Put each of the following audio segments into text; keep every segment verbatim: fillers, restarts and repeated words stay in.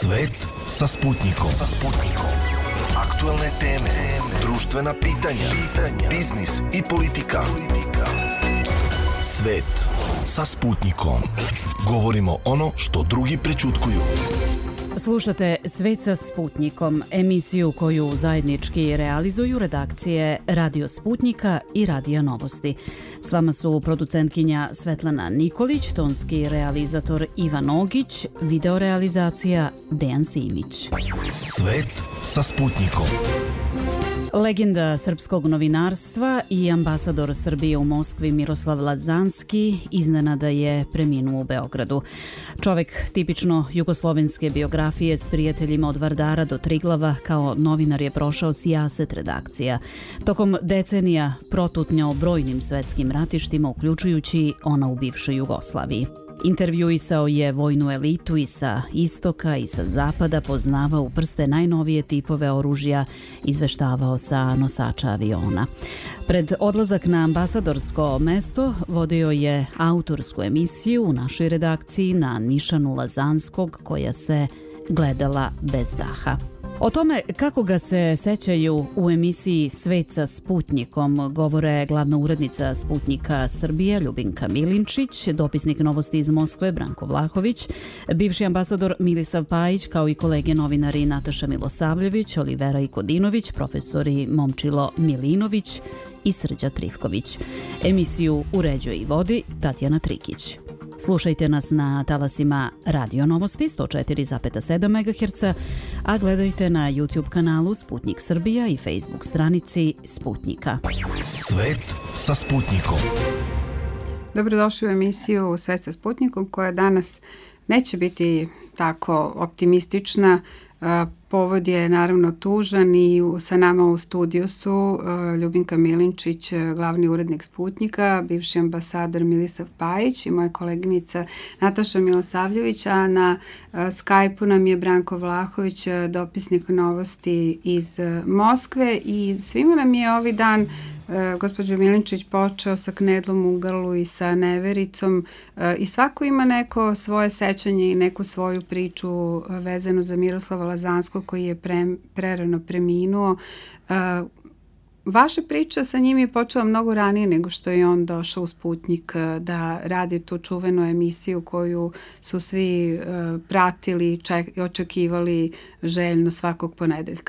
Svet sa Sputnikom. Sa Sputnikom. Aktuelne teme, društvena pitanja, pitanja, biznis i politika. politika. Svet sa Sputnikom. Govorimo ono što drugi prećutkuju. Slušate Svet sa Sputnikom, emisiju koju zajednički realizuju redakcije Radio Sputnika i Radija Novosti. S vama su producentkinja Svetlana Nikolić, tonski realizator Ivan Ogić, videorealizacija Dejan Simić. Svet sa Sputnikom. Legenda srpskog novinarstva i ambasador Srbije u Moskvi Miroslav Lazanski iznenada je preminuo u Beogradu. Čovek tipično jugoslovenske biografije s prijateljima od Vardara do Triglava kao novinar je prošao sijaset redakcija. Tokom decenija protutnjao brojnim svetskim ratištima, uključujući ona u bivšoj Jugoslaviji. Intervjuisao je vojnu elitu i sa istoka i sa zapada, poznavao u prste najnovije tipove oružja, izveštavao sa nosača aviona. Pred odlazak na ambasadorsko mesto vodio je autorsku emisiju u našoj redakciji na nišanu Lazanskog koja se gledala bez daha. O tome kako ga se sećaju u emisiji Svet sa Sputnikom govore glavna urednica Sputnika Srbije Ljubinka Milinčić, dopisnik Novosti iz Moskve Branko Vlahović, bivši ambasador Milisav Pajić, kao i kolege novinari Nataša Milosavljević, Olivera Ikodinović, profesori Momčilo Milinović i Srđa Trifković. Emisiju uređuje i vodi Tatjana Trikić. Slušajte nas na talasima Radio Novosti sto četiri zarez sedam megaherca, a gledajte na YouTube kanalu Sputnik Srbija i Facebook stranici Sputnika. Svet sa Sputnikom. Dobrodošli u emisiju Svet sa Sputnikom, koja danas neće biti tako optimistična. Povod je naravno tužan i sa nama u studiju su Ljubinka Milinčić, glavni urednik Sputnika, bivši ambasador Milisav Pajić i moja koleginica Nataša Milosavljević, a na Skype-u nam je Branko Vlahović, dopisnik Novosti iz Moskve, i svima nam je ovaj dan gospođo Milinčić počeo sa knedlom u grlu i sa nevericom, i svako ima neko svoje sećanje i neku svoju priču vezanu za Miroslava Lazanskog koji je pre, prerano preminuo. Vaša priča sa njim je počela mnogo ranije nego što je on došao u Sputnik da radi tu čuvenu emisiju koju su svi pratili i očekivali željno svakog ponedeljka.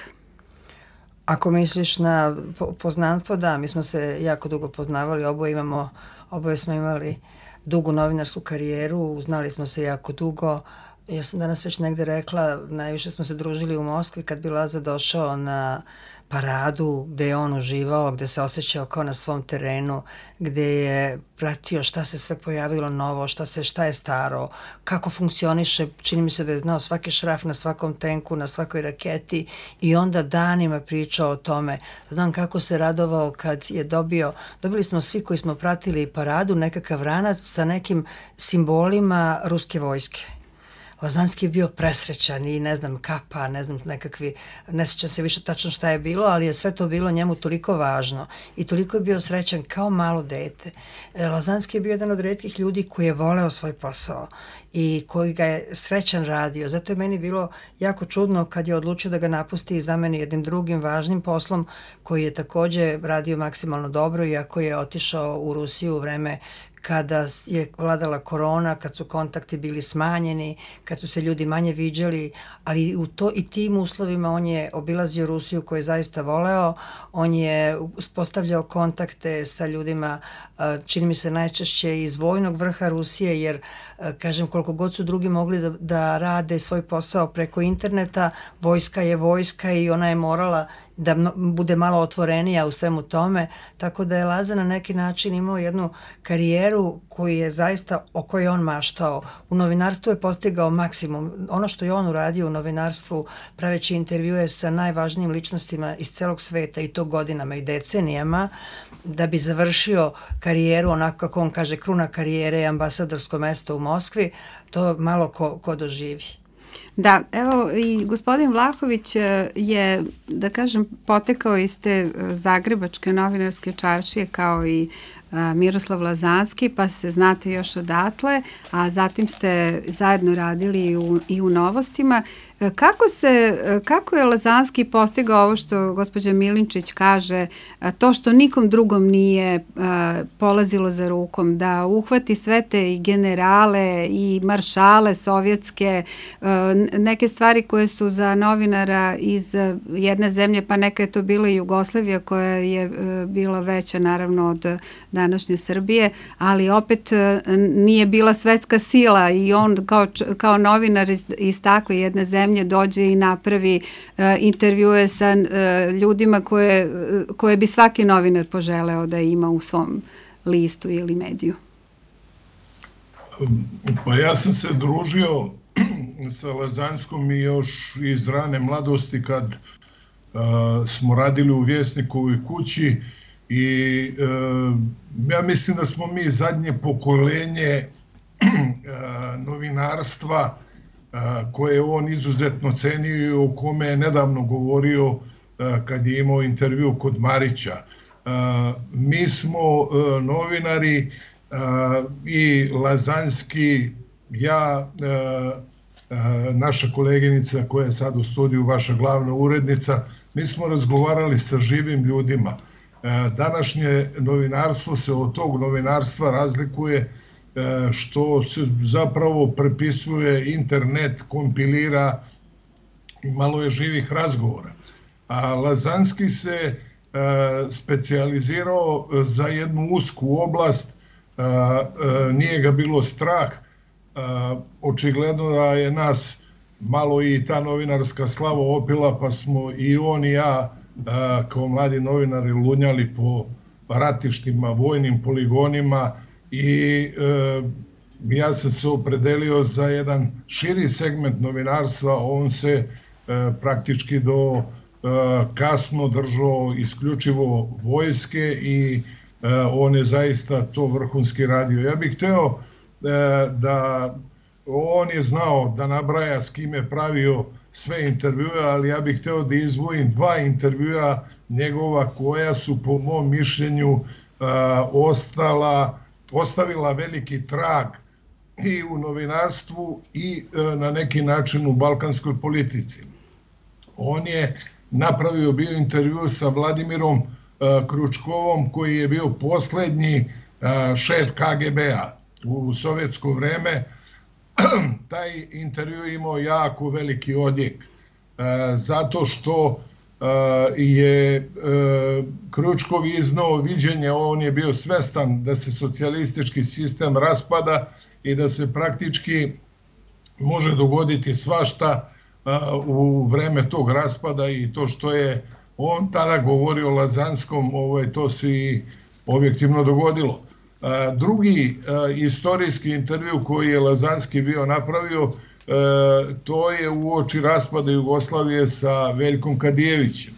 Ako misliš na poznanstvo, da, mi smo se jako dugo poznavali, oboje imamo, oboje smo imali dugu novinarsku karijeru, znali smo se jako dugo. Ja sam danas već negde rekla, najviše smo se družili u Moskvi kad bi Laza došao na paradu gde je on uživao, gde se osjećao kao na svom terenu, gde je pratio šta se sve pojavilo novo, šta se šta je staro, kako funkcioniše. Čini mi se da je znao svaki šraf na svakom tenku, na svakoj raketi, i onda danima pričao o tome. Znam kako se radovao kad je dobio, dobili smo svi koji smo pratili paradu nekakav ranac sa nekim simbolima ruske vojske. Lazanski je bio presrećan i ne znam kapa, ne znam nekakvi, ne sjećam se više tačno šta je bilo, ali je sve to bilo njemu toliko važno i toliko je bio srećan kao malo dete. Lazanski je bio jedan od retkih ljudi koji je voleo svoj posao i koji ga je srećan radio. Zato je meni bilo jako čudno kad je odlučio da ga napusti i zameni jednim drugim važnim poslom koji je takođe radio maksimalno dobro, iako je otišao u Rusiju u vreme kada je vladala korona, kad su kontakti bili smanjeni, kad su se ljudi manje viđali, ali u to i tim uslovima on je obilazio Rusiju koju je zaista voleo, on je uspostavljao kontakte sa ljudima, čini mi se najčešće iz vojnog vrha Rusije, jer kažem koliko god su drugi mogli da, da rade svoj posao preko interneta, vojska je vojska i ona je morala da mno, bude malo otvorenija u svemu tome, tako da je Laza na neki način imao jednu karijeru koju je zaista, o kojoj on maštao. U novinarstvu je postigao maksimum. Ono što je on uradio u novinarstvu, praveći intervjue sa najvažnijim ličnostima iz celog sveta, i to godinama i decenijama, da bi završio karijeru onako kako on kaže, kruna karijere je ambasadorsko mesto u Moskvi, to malo ko, ko doživi. Da, evo i gospodin Vlahović je, da kažem, potekao iz te zagrebačke novinarske čaršije kao i Miroslav Lazanski, pa se znate još odatle, a zatim ste zajedno radili i u, i u Novostima. Kako, se, kako je Lazanski postigao ovo što gospođa Milinčić kaže, to što nikom drugom nije polazilo za rukom, da uhvati sve te i generale i maršale sovjetske, neke stvari koje su za novinara iz jedne zemlje, pa neka je to bila i Jugoslavija koja je bila veća naravno od današnje Srbije, ali opet nije bila svetska sila i on kao, kao novinar iz, iz takve jedne zemlje dođe i napravi uh, intervjue sa uh, ljudima koje, koje bi svaki novinar poželeo da ima u svom listu ili mediju. Pa ja sam se družio sa Lazanskom i još iz rane mladosti kad uh, smo radili u Vjesnikovoj kući i uh, ja mislim da smo mi zadnje pokolenje uh, novinarstva koje on izuzetno cenio i o kome je nedavno govorio kad je imao intervju kod Marića. Mi smo novinari i Lazanski, ja, naša koleginica koja je sad u studiju, vaša glavna urednica, mi smo razgovarali sa živim ljudima. Današnje novinarstvo se od tog novinarstva razlikuje što se zapravo prepisuje, internet kompilira i malo je živih razgovora. A Lazanski se specijalizirao za jednu usku oblast, nije ga bilo strah, očigledno da je nas malo i ta novinarska slava opila, pa smo i on i ja kao mladi novinari lunjali po ratištima, vojnim poligonima, i e, ja sam se opredelio za jedan širi segment novinarstva. On se e, praktički do e, kasno držao isključivo vojske i e, on je zaista to vrhunski radio. Ja bih hteo e, da on je znao da nabraja s kime pravio sve intervjue, ali ja bih hteo da izdvojim dva intervjua njegova koja su po mom mišljenju e, ostala ostavila veliki trag i u novinarstvu i na neki način u balkanskoj politici. On je napravio bio intervju sa Vladimirom Kručkovom, koji je bio poslednji šef K G B-a u sovjetsko vreme. Taj intervju imao jako veliki odjek, zato što je Kručkov iznao viđenje, on je bio svestan da se socijalistički sistem raspada i da se praktički može dogoditi svašta u vreme tog raspada, i to što je on tada govorio o Lazanskom, ovaj, to se i objektivno dogodilo. Drugi istorijski intervju koji je Lazanski bio napravio, to je uoči raspada Jugoslavije sa Veljkom Kadijevićem.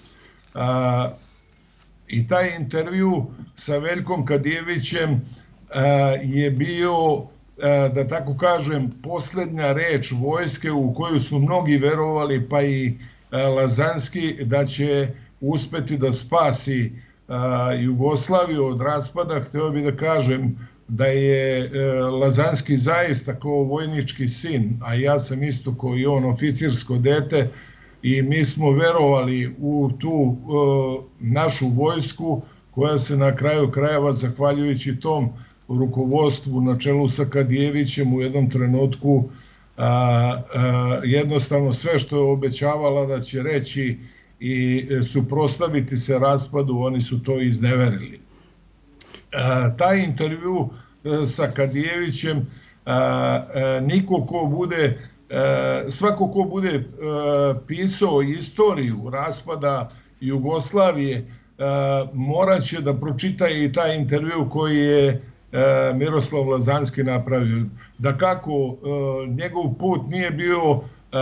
I taj intervju sa Veljkom Kadijevićem je bio, da tako kažem, poslednja reč vojske u koju su mnogi verovali, pa i Lazanski, da će uspeti da spasi Jugoslaviju od raspada. Hteo bih da kažem da je Lazanski zaista kao vojnički sin, a ja sam isto kao i on oficirsko dete, i mi smo verovali u tu našu vojsku koja se na kraju krajeva, zahvaljujući tom rukovodstvu na čelu sa Kadijevićem, u jednom trenutku jednostavno sve što je obećavala da će reći i suprotstaviti se raspadu, oni su to izneverili. Taj intervju sa Kadijevićem, niko ko bude, svako ko bude pisao istoriju raspada Jugoslavije, morat će da pročita i taj intervju koji je Miroslav Lazanski napravio. Da kako njegov put nije bio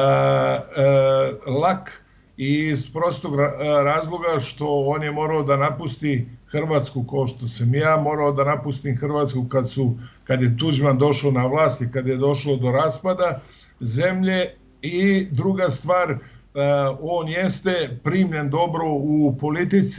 lak, i iz prostog razloga što on je morao da napusti Hrvatsku, kao što sam ja morao da napustim Hrvatsku kad, su, kad je Tuđman došao na vlast i kad je došlo do raspada zemlje. I druga stvar, on jeste primljen dobro u politici,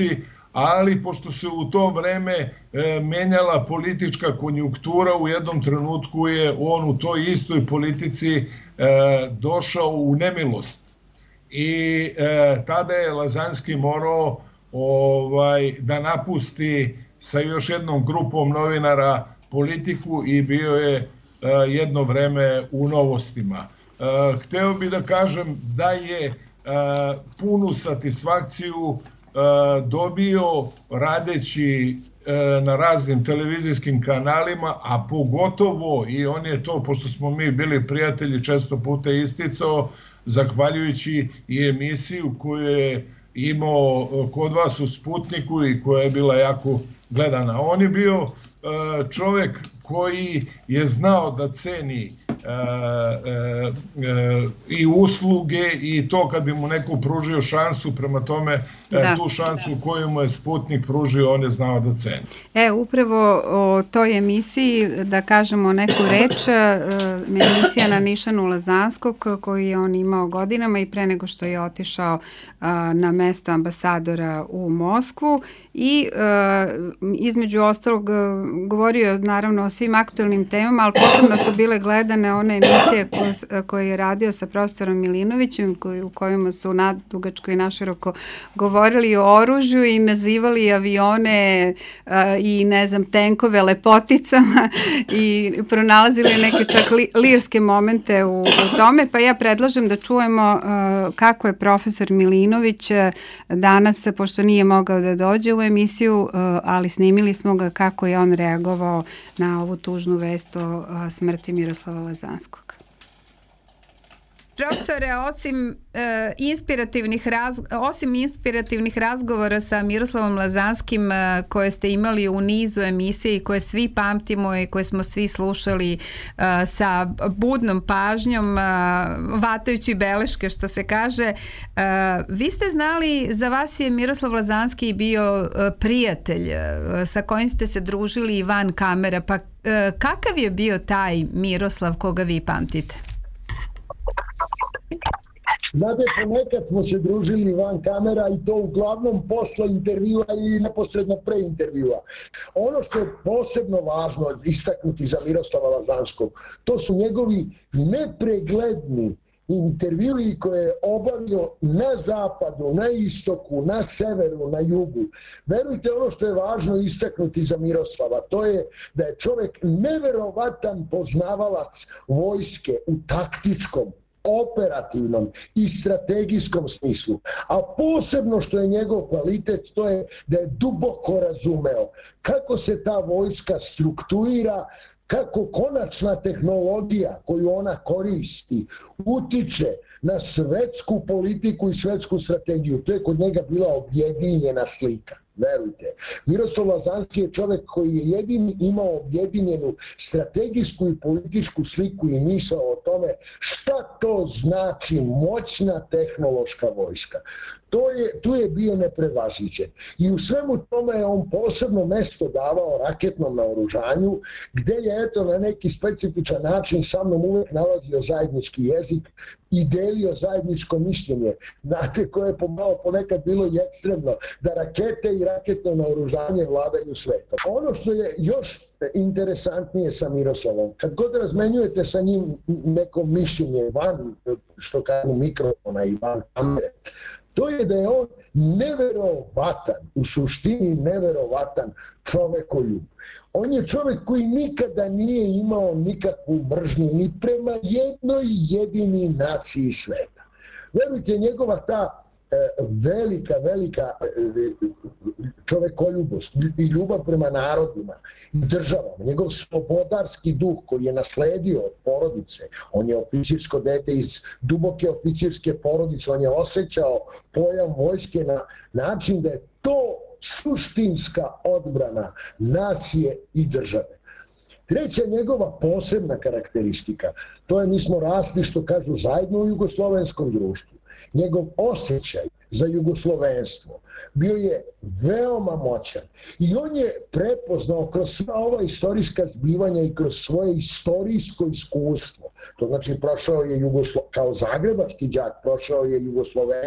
ali pošto se u to vreme e, menjala politička konjunktura, u jednom trenutku je on u toj istoj politici e, došao u nemilost. I e, tada je Lazanski morao ovaj, da napusti sa još jednom grupom novinara politiku i bio je e, jedno vreme u Novostima. E, hteo bih da kažem da je e, punu satisfakciju dobio radeći na raznim televizijskim kanalima, a pogotovo, i on je to, pošto smo mi bili prijatelji, često puta isticao, zahvaljujući i emisiju koju je imao kod vas u Sputniku i koja je bila jako gledana. On je bio čovek koji je znao da ceni E, e, e, i usluge i to kad bi mu neko pružio šansu, prema tome da, tu šansu da. koju mu je Sputnik pružio, on je znao da ceni. E, upravo o toj emisiji, da kažemo neku reč, emisija na Nišanu Lazanskog koju je on imao godinama i pre nego što je otišao na mesto ambasadora u Moskvu i između ostalog govorio naravno o svim aktualnim temama, ali posebno su bile gledane one emisije koje, koje je radio sa profesorom Milinovićem, koji, u kojima su nadugačko i naširoko govorili o oružju i nazivali avione uh, i ne znam tenkove lepoticama i pronalazili neke čak li, lirske momente u, u tome, pa ja predlažem da čujemo uh, kako je profesor Milinović uh, danas, pošto nije mogao da dođe u emisiju, uh, ali snimili smo ga kako je on reagovao na ovu tužnu vest o uh, smrti Miroslava Lazanskog. Profesore, osim, e, inspirativnih raz, osim inspirativnih razgovora sa Miroslavom Lazanskim e, koje ste imali u nizu emisije i koje svi pamtimo i koje smo svi slušali e, sa budnom pažnjom, e, vatajući beleške što se kaže, e, vi ste znali, za vas je Miroslav Lazanski bio e, prijatelj e, sa kojim ste se družili i van kamera, pa e, kakav je bio taj Miroslav koga vi pamtite? Znate, ponekad smo se družili van kamera i to uglavnom posle intervjua ili neposredno pre intervjua. Ono što je posebno važno istaknuti za Miroslava Lazanskog, to su njegovi nepregledni intervjui koje je obavio na zapadu, na istoku, na severu, na jugu. Verujte, ono što je važno istaknuti za Miroslava, to je da je čovjek neverovatan poznavalac vojske u taktičkom, operativnom i strategijskom smislu. A posebno što je njegov kvalitet, to je da je duboko razumeo kako se ta vojska strukturira, kako konačna tehnologija koju ona koristi utiče na svetsku politiku i svetsku strategiju. To je kod njega bila objedinjena slika. Verujte. Miroslav Lazanski je čovjek koji je jedini imao objedinjenu strategijsku i političku sliku i misao o tome šta to znači moćna tehnološka vojska. To je, tu je bio neprevaziđen. I u svemu tome je on posebno mesto davao raketnom naoružanju, gde je eto na neki specifičan način sa mnom uvek nalazio zajednički jezik i delio zajedničko mišljenje. Znate, koje je pomalo ponekad bilo i ekstremno, da rakete i raketno naoružanje vladaju svetom. Ono što je još interesantnije sa Miroslavom, kad god razmenjujete sa njim neko mišljenje van, što kažu, mikrofona i van kamere, to je da je on neverovatan, u suštini neverovatan čovekoljub. On je čovjek koji nikada nije imao nikakvu mržnju ni prema jednoj jedini naciji sveta. Verujte, njegova ta velika, velika čovekoljubost i ljubav prema narodima i državama, njegov slobodarski duh koji je nasledio od porodice, on je oficirsko dete iz duboke oficirske porodice, on je osjećao pojam vojske na način da je to suštinska odbrana nacije i države. Treća njegova posebna karakteristika, to je mi smo rasli, što kažu, zajedno u jugoslovenskom društvu. Njegov osjećaj za jugoslovenstvo bio je veoma moćan i on je prepoznao kroz sva ova istorijska zbivanja i kroz svoje istorijsko iskustvo. To znači prošao je Jugoslo... kao zagrebački đak, prošao je jugoslovenstvo,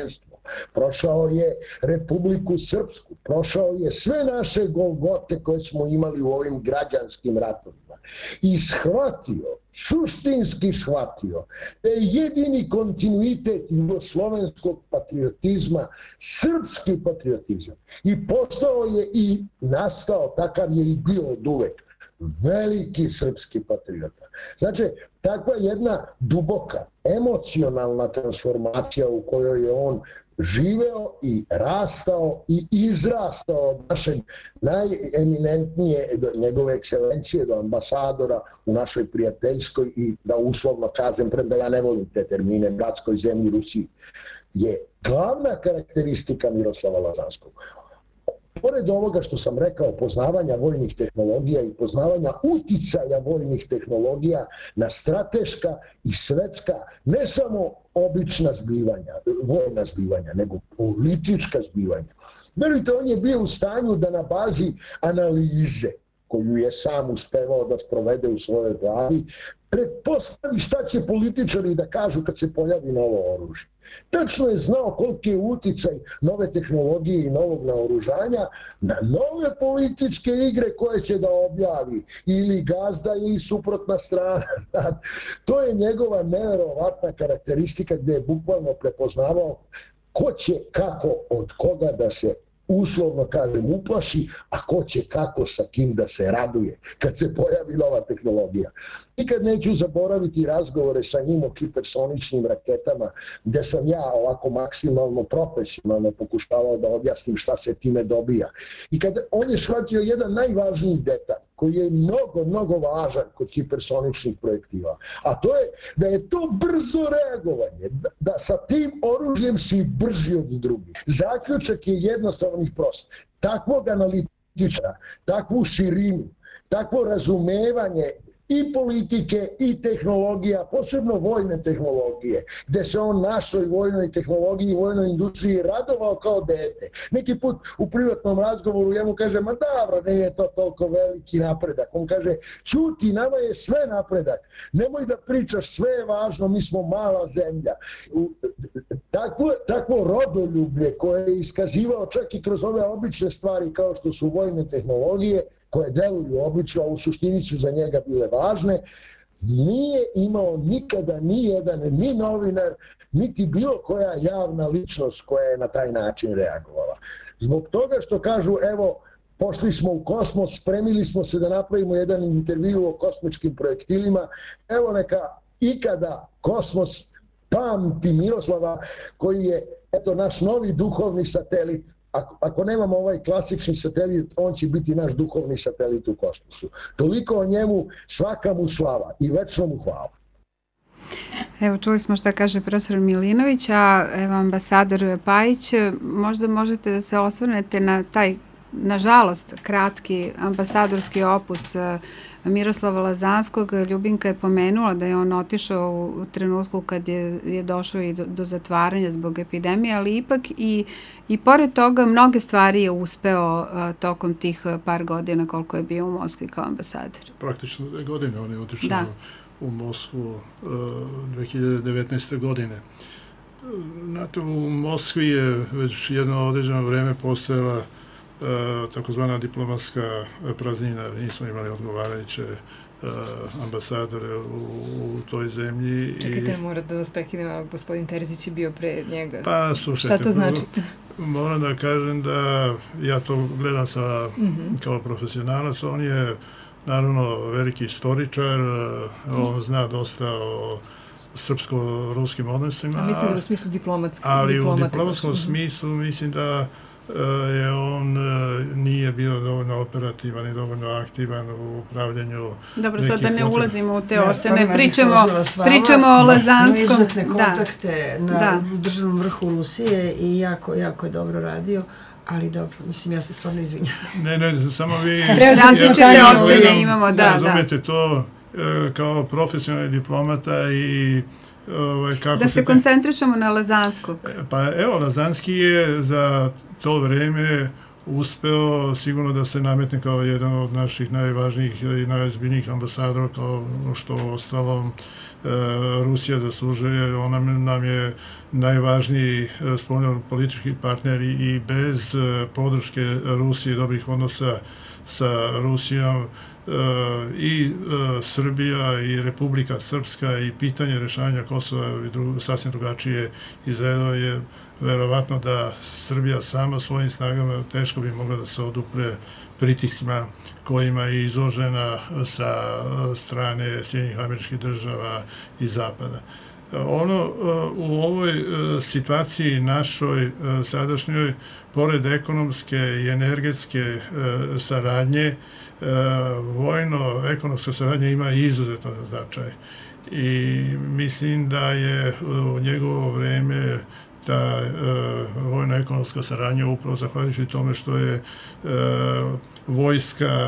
prošao je Republiku Srpsku, prošao je sve naše golgote koje smo imali u ovim građanskim ratovima i shvatio, suštinski shvatio da je jedini kontinuitet jugoslovenskog patriotizma srpski patriotizam i postao je i nastao, takav je i bio od uvek, veliki srpski patriota. Znači, takva jedna duboka, emocionalna transformacija u kojoj je on živeo i rastao i izrastao od našeg najeminentnije, do njegove ekscelencije, do ambasadora u našoj prijateljskoj i da uslovno kažem, premda ja ne volim te termine, bratskoj zemlji Rusiji, je glavna karakteristika Miroslava Lazanskog. Pored ovoga što sam rekao, poznavanja vojnih tehnologija i poznavanja uticaja vojnih tehnologija na strateška i svetska, ne samo obična zbivanja, vojna zbivanja, nego politička zbivanja. Verujte, on je bio u stanju da na bazi analize, koju je sam uspevao da sprovede u svojoj glavi, pretpostavi šta će političari da kažu kad se pojavi novo oružje. Tačno je znao koliki je uticaj nove tehnologije i novog naoružanja na nove političke igre koje će da objavi ili gazda ili suprotna strana. To je njegova neverovatna karakteristika gde je bukvalno prepoznavao ko će kako od koga da se uslovno kažem uplaši, a ko će kako sa kim da se raduje kad se pojavi nova tehnologija. Nikad neću zaboraviti razgovore sa njim o hipersoničnim raketama, gde sam ja ovako maksimalno profesionalno pokušavao da objasnim šta se time dobija. I kad on je shvatio jedan najvažniji detalj, koji je mnogo, mnogo važan kod hipersoničnih projektila, a to je da je to brzo reagovanje, da, da sa tim oružjem si brži od drugih. Zaključak je jednostavno i prost. Takvog analitičara, takvu širinu, takvo razumevanje i politike i tehnologija, posebno vojne tehnologije, gde se on našoj vojnoj tehnologiji i vojnoj industriji radovao kao dete. Neki put u privatnom razgovoru ja mu kaže, ma dobro, ne je to toliko veliki napredak. On kaže, čuti, nama je sve napredak. Nemoj da pričaš, sve je važno, mi smo mala zemlja. Takvo, takvo rodoljublje koje je iskazivao čak i kroz ove obične stvari kao što su vojne tehnologije, koje deluju obično, a u suštini su za njega bile važne, nije imao nikada ni jedan, ni novinar, niti bilo koja javna ličnost koja je na taj način reagovala. Zbog toga što kažu, evo, pošli smo u kosmos, spremili smo se da napravimo jedan intervju o kosmičkim projektilima, evo neka ikada kosmos pamti Miroslava koji je, eto, naš novi duhovni satelit. Ako, ako nemamo ovaj klasični satelit, on će biti naš duhovni satelit u kosmosu. Toliko o njemu, svaka mu slava i večno mu hvala. Evo, čuli smo šta kaže profesor Milinović, a evo ambasador Pajić, možda možete da se osvrnete na taj, nažalost, kratki ambasadorski opus Miroslava Lazanskog. Ljubinka je pomenula da je on otišao u trenutku kad je, je došao i do, do zatvaranja zbog epidemije, ali ipak i, i pored toga mnoge stvari je uspeo a, tokom tih par godina koliko je bio u Moskvi kao ambasador. Praktično dve godine on je otišao da. u Moskvu dve hiljade devetnaeste. godine. Znate, u Moskvi je već jedno određeno vreme postojala takozvana diplomatska praznina, nismo imali odgovarajuće ambasadore u, u toj zemlji. Čekajte, moram da vas prekidem, gospodin Terzić je bio pre njega. Pa, slušajte. Šta to znači? Moram da kažem da ja to gledam sa, mm-hmm. kao profesionalac. On je, naravno, veliki istoričar, mm-hmm. on zna dosta o srpsko-ruskim odnosima. A mislim da u smislu diplomatski. Ali u diplomatskom smislu mislim da je on nije bio dovoljno operativan i dovoljno aktivan u upravljanju. Dobro, sad da ne ulazimo u te ocene, ja, pričamo, pričamo o Lazanskom. No, izuzetne kontakte da. na da. državnom vrhu Rusije i jako, jako je dobro radio. Ali dobro, mislim, ja se stvarno izvinjam. Ne, ne, samo vi... Različite ja, ocene imamo, da, da. Razumete to kao profesionalni diplomata i ovaj, kako da se, se koncentrišemo na Lazanskog. Pa evo, Lazanski je za to vreme uspeo sigurno da se nametne kao jedan od naših najvažnijih i najozbiljnijih ambasadora, kao što ostalom Rusija zaslužuje. Ona nam je najvažniji spoljno-politički partner i bez podrške Rusije, dobrih odnosa sa Rusijom, i Srbija i Republika Srpska i pitanje rešavanja Kosova sasvim drugačije izgledalo je. Verovatno da Srbija sama svojim snagama teško bi mogla da se odupre pritiscima kojima je izložena sa strane Sjedinjenih Američkih Država i Zapada. Ono u ovoj situaciji našoj sadašnjoj, pored ekonomske i energetske saradnje, vojno-ekonomska saradnja ima izuzetno značaj. I mislim da je u njegovo vreme ta vojno-ekonomska saradnja upravo zahvaljujući tome što je vojska,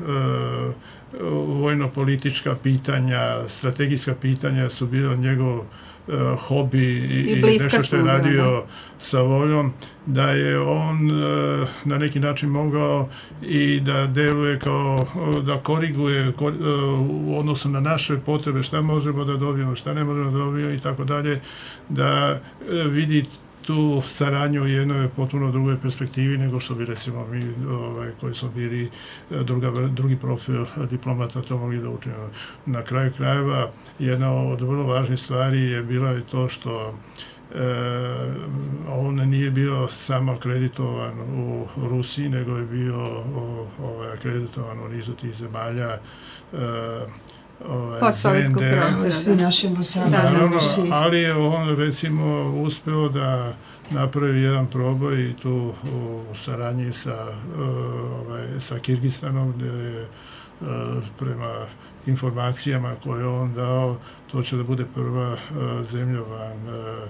vojno-politička pitanja, strategijska pitanja su bila njegov hobi i, i nešto što je radio sa voljom, da je on na neki način mogao i da deluje kao, da koriguje u odnosu na naše potrebe, šta možemo da dobijemo, šta ne možemo da dobijemo i tako dalje, da vidi tu saradnju u jednoj potpuno drugoj perspektivi nego što bi recimo mi ovaj, koji smo bili druga, drugi profil diplomata to mogli da učinimo. Na kraju krajeva jedna od vrlo važnih stvari je bila i to što e, on nije bio samo akreditovan u Rusiji, nego je bio o, ovaj, akreditovan u nizu tih zemalja, e, post-sovjetskog prostora. Svi naši ambasade. Naravno, ali je on recimo uspeo da napravi jedan proboj i tu u saradnji sa, ovaj, sa Kirgistanom, gde je prema informacijama koje on dao, to će da bude prva zemlja van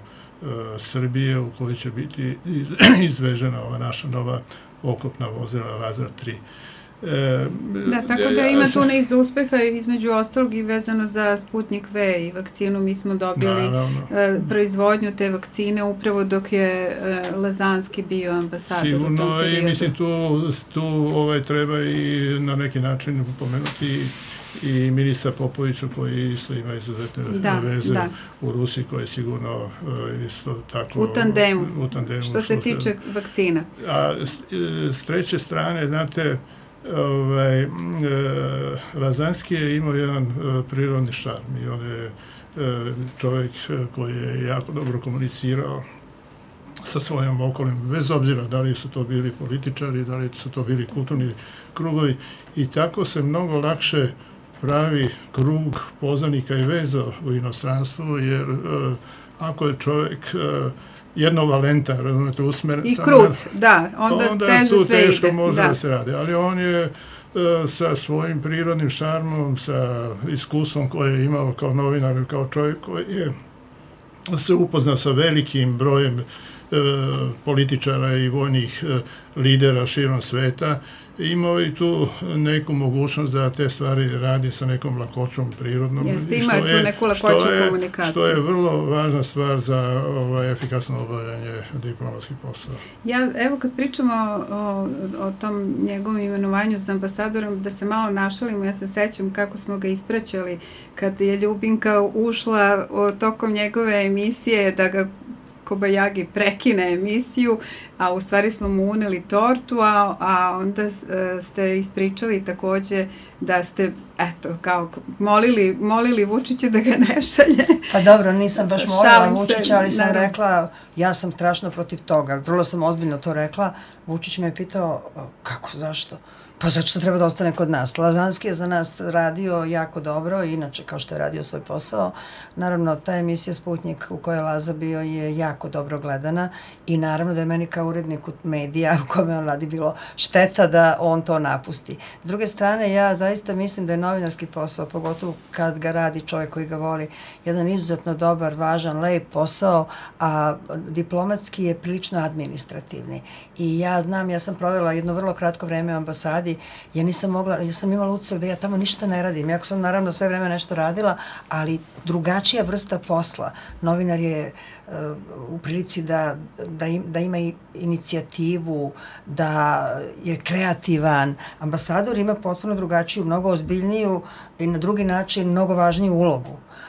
Srbije u kojoj će biti izvežena ova naša nova oklopna vozila Lazar tri. E, da, tako da ima tu niz uspeha između ostalog i vezano za Sputnik V i vakcinu. Mi smo dobili e, proizvodnju te vakcine upravo dok je e, Lazanski bio ambasador. Sigurno, u tom periodu. I mislim tu, tu ovaj, treba i na neki način pomenuti i ministra Popovića koji isto ima izuzetne da, veze da. u Rusiji, koji je sigurno uh, isto tako... U tandemu, u tandemu što se tiče vakcina. A s, s treće strane, znate, ovaj, uh, Lazanski je imao jedan uh, prirodni šarm i on je uh, čovjek koji je jako dobro komunicirao sa svojom okolem, bez obzira da li su to bili političari, da li su to bili kulturni krugovi, i tako se mnogo lakše pravi krug poznanika i veza u inostranstvu, jer uh, ako je čovjek uh, jednovalentan, razumete, usmeren... I krut, na, da, onda, onda teže tu sve teško ide. može da. da se radi, ali on je uh, sa svojim prirodnim šarmom, sa iskustvom koje je imao kao novinar, kao čovjek koji je se upoznao sa velikim brojem uh, političara i vojnih uh, lidera širom sveta, imao i tu neku mogućnost da te stvari radi sa nekom lakoćom prirodnom. Jeste, ima je tu neku lakoću komunikacije. Što je vrlo važna stvar za ovaj, efikasno obavljanje diplomatskih poslova. Ja, evo kad pričamo o, o tom njegovom imenovanju za ambasadorom, da se malo našalimo, ja se sećam kako smo ga ispraćali kad je Ljubinka ušla o, tokom njegove emisije da ga Kobajagi prekine emisiju, a u stvari smo mu uneli tortu, a, a onda ste ispričali takođe da ste, eto, kao molili, molili Vučića da ga ne šalje. Pa dobro, nisam baš molila Vučića, ali sam naravno rekla, ja sam strašno protiv toga. Vrlo sam ozbiljno to rekla. Vučić me je pitao, kako, zašto? Pa zato što treba da ostane kod nas. Lazanski je za nas radio jako dobro, inače kao što je radio svoj posao. Naravno, ta emisija Sputnik u kojoj je Laza bio je jako dobro gledana i naravno da je meni kao uredniku medija u kome on radi bilo šteta da on to napusti. S druge strane, ja zaista mislim da je novinarski posao, pogotovo kad ga radi čovjek koji ga voli, jedan izuzetno dobar, važan, lep posao, a diplomatski je prilično administrativni. I ja znam, ja sam provela jedno vrlo kratko vreme u ambasadi. Ja nisam mogla, ja sam imala utisak da ja tamo ništa ne radim. Jako sam naravno sve vreme nešto radila, ali drugačija vrsta posla. Novinar je uh, u prilici da, da, im, da ima inicijativu, da je kreativan. Ambasador ima potpuno drugačiju, mnogo ozbiljniju i na drugi način mnogo važniju ulogu.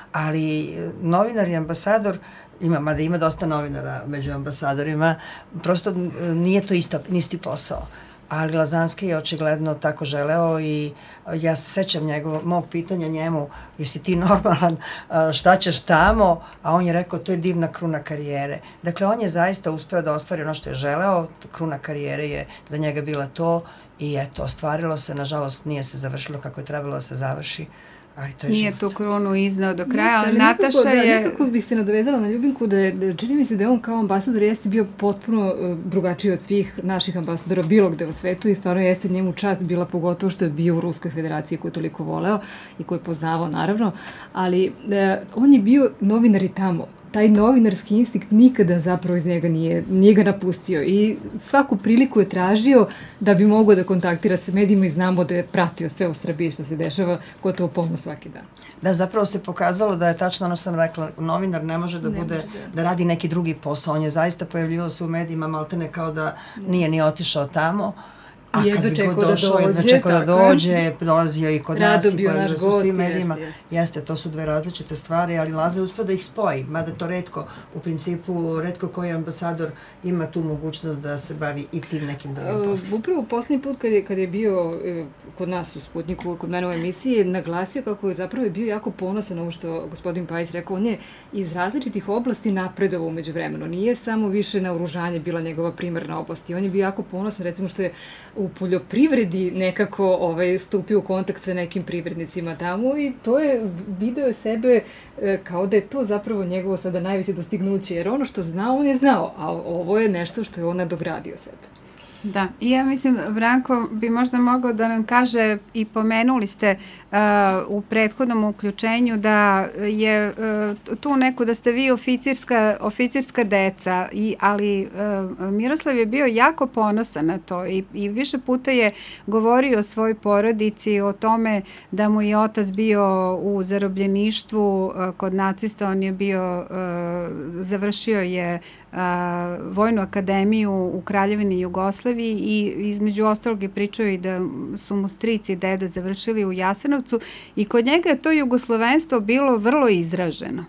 ali novinar i ambasador, ima, mada ima dosta novinara među ambasadorima, prosto nije to ista, isti posao. Ali Lazanski je očigledno tako želeo i ja se sećam njegov, mog pitanja njemu, jesi ti normalan, šta ćeš tamo, a on je rekao to je divna kruna karijere. Dakle, on je zaista uspeo da ostvari ono što je želeo, kruna karijere je za njega bila to i eto, ostvarilo se, nažalost nije se završilo kako je trebalo da se završi. Ali to je Nije život. tu krunu iznao do kraja, Jeste, ali nekako, Nataša da, je... Nekako bih se nadovezala na Ljubinku da je, čini mi se da je on kao ambasador jeste bio potpuno uh, drugačiji od svih naših ambasadora bilo gde u svetu i stvarno jeste njemu čast bila pogotovo što je bio u Ruskoj federaciji koju je toliko voleo i koju je poznavao naravno, ali uh, on je bio novinar i tamo. Taj novinarski instinkt nikada zapravo iz njega nije, nije ga napustio i svaku priliku je tražio da bi mogao da kontaktira sa medijima i znamo da je pratio sve u Srbiji što se dešava gotovo pomno svaki dan. Da, zapravo se pokazalo da je tačno ono što sam rekla, novinar ne može da Ne bude, može, da. da radi neki drugi posao. On je zaista pojavljivao se u medijima, maltene kao da nije ni otišao tamo. A Jedva kad bi čekao god da došao, jedva dođe, čekao da tako je. dođe, dolazio i kod Rado nas i bio pojavljivao naš se u gost, svim medijima. jeste, jeste. Jeste, to su dve različite stvari, ali Laza je uspeo da ih spoji, mada to retko, u principu, retko koji ambasador ima tu mogućnost da se bavi i tim nekim drugim poslom. Uh, upravo poslednji put kad je, kad je bio uh, kod nas u Sputniku, kod mene u emisiji, je naglasio kako je zapravo je bio jako ponosan na ovo što gospodin Pajić rekao. On je iz različitih oblasti napredovao umeđu vremenu. Nije samo više naoružanje bila njegova primarna oblast. I on je bio jako ponosan, recimo što je u poljoprivredi nekako ovaj, stupio u kontakt sa nekim privrednicima tamo i to je, video sebe e, kao da je to zapravo njegovo sada najveće dostignuće, jer ono što znao, on je znao, a ovo je nešto što je on nadogradio sebe. Da, i ja mislim, Branko bi možda mogao da nam kaže, i pomenuli ste uh, u prethodnom uključenju da je uh, tu neko, da ste vi oficirska, oficirska deca, i, ali uh, Miroslav je bio jako ponosan na to i, i više puta je govorio o svojoj porodici, o tome da mu je otac bio u zarobljeništvu uh, kod nacista, on je bio, uh, završio je Uh, Vojnu akademiju u Kraljevini Jugoslaviji i između ostalog je pričao i da su mu stric i deda završili u Jasenovcu i kod njega je to jugoslovenstvo bilo vrlo izraženo.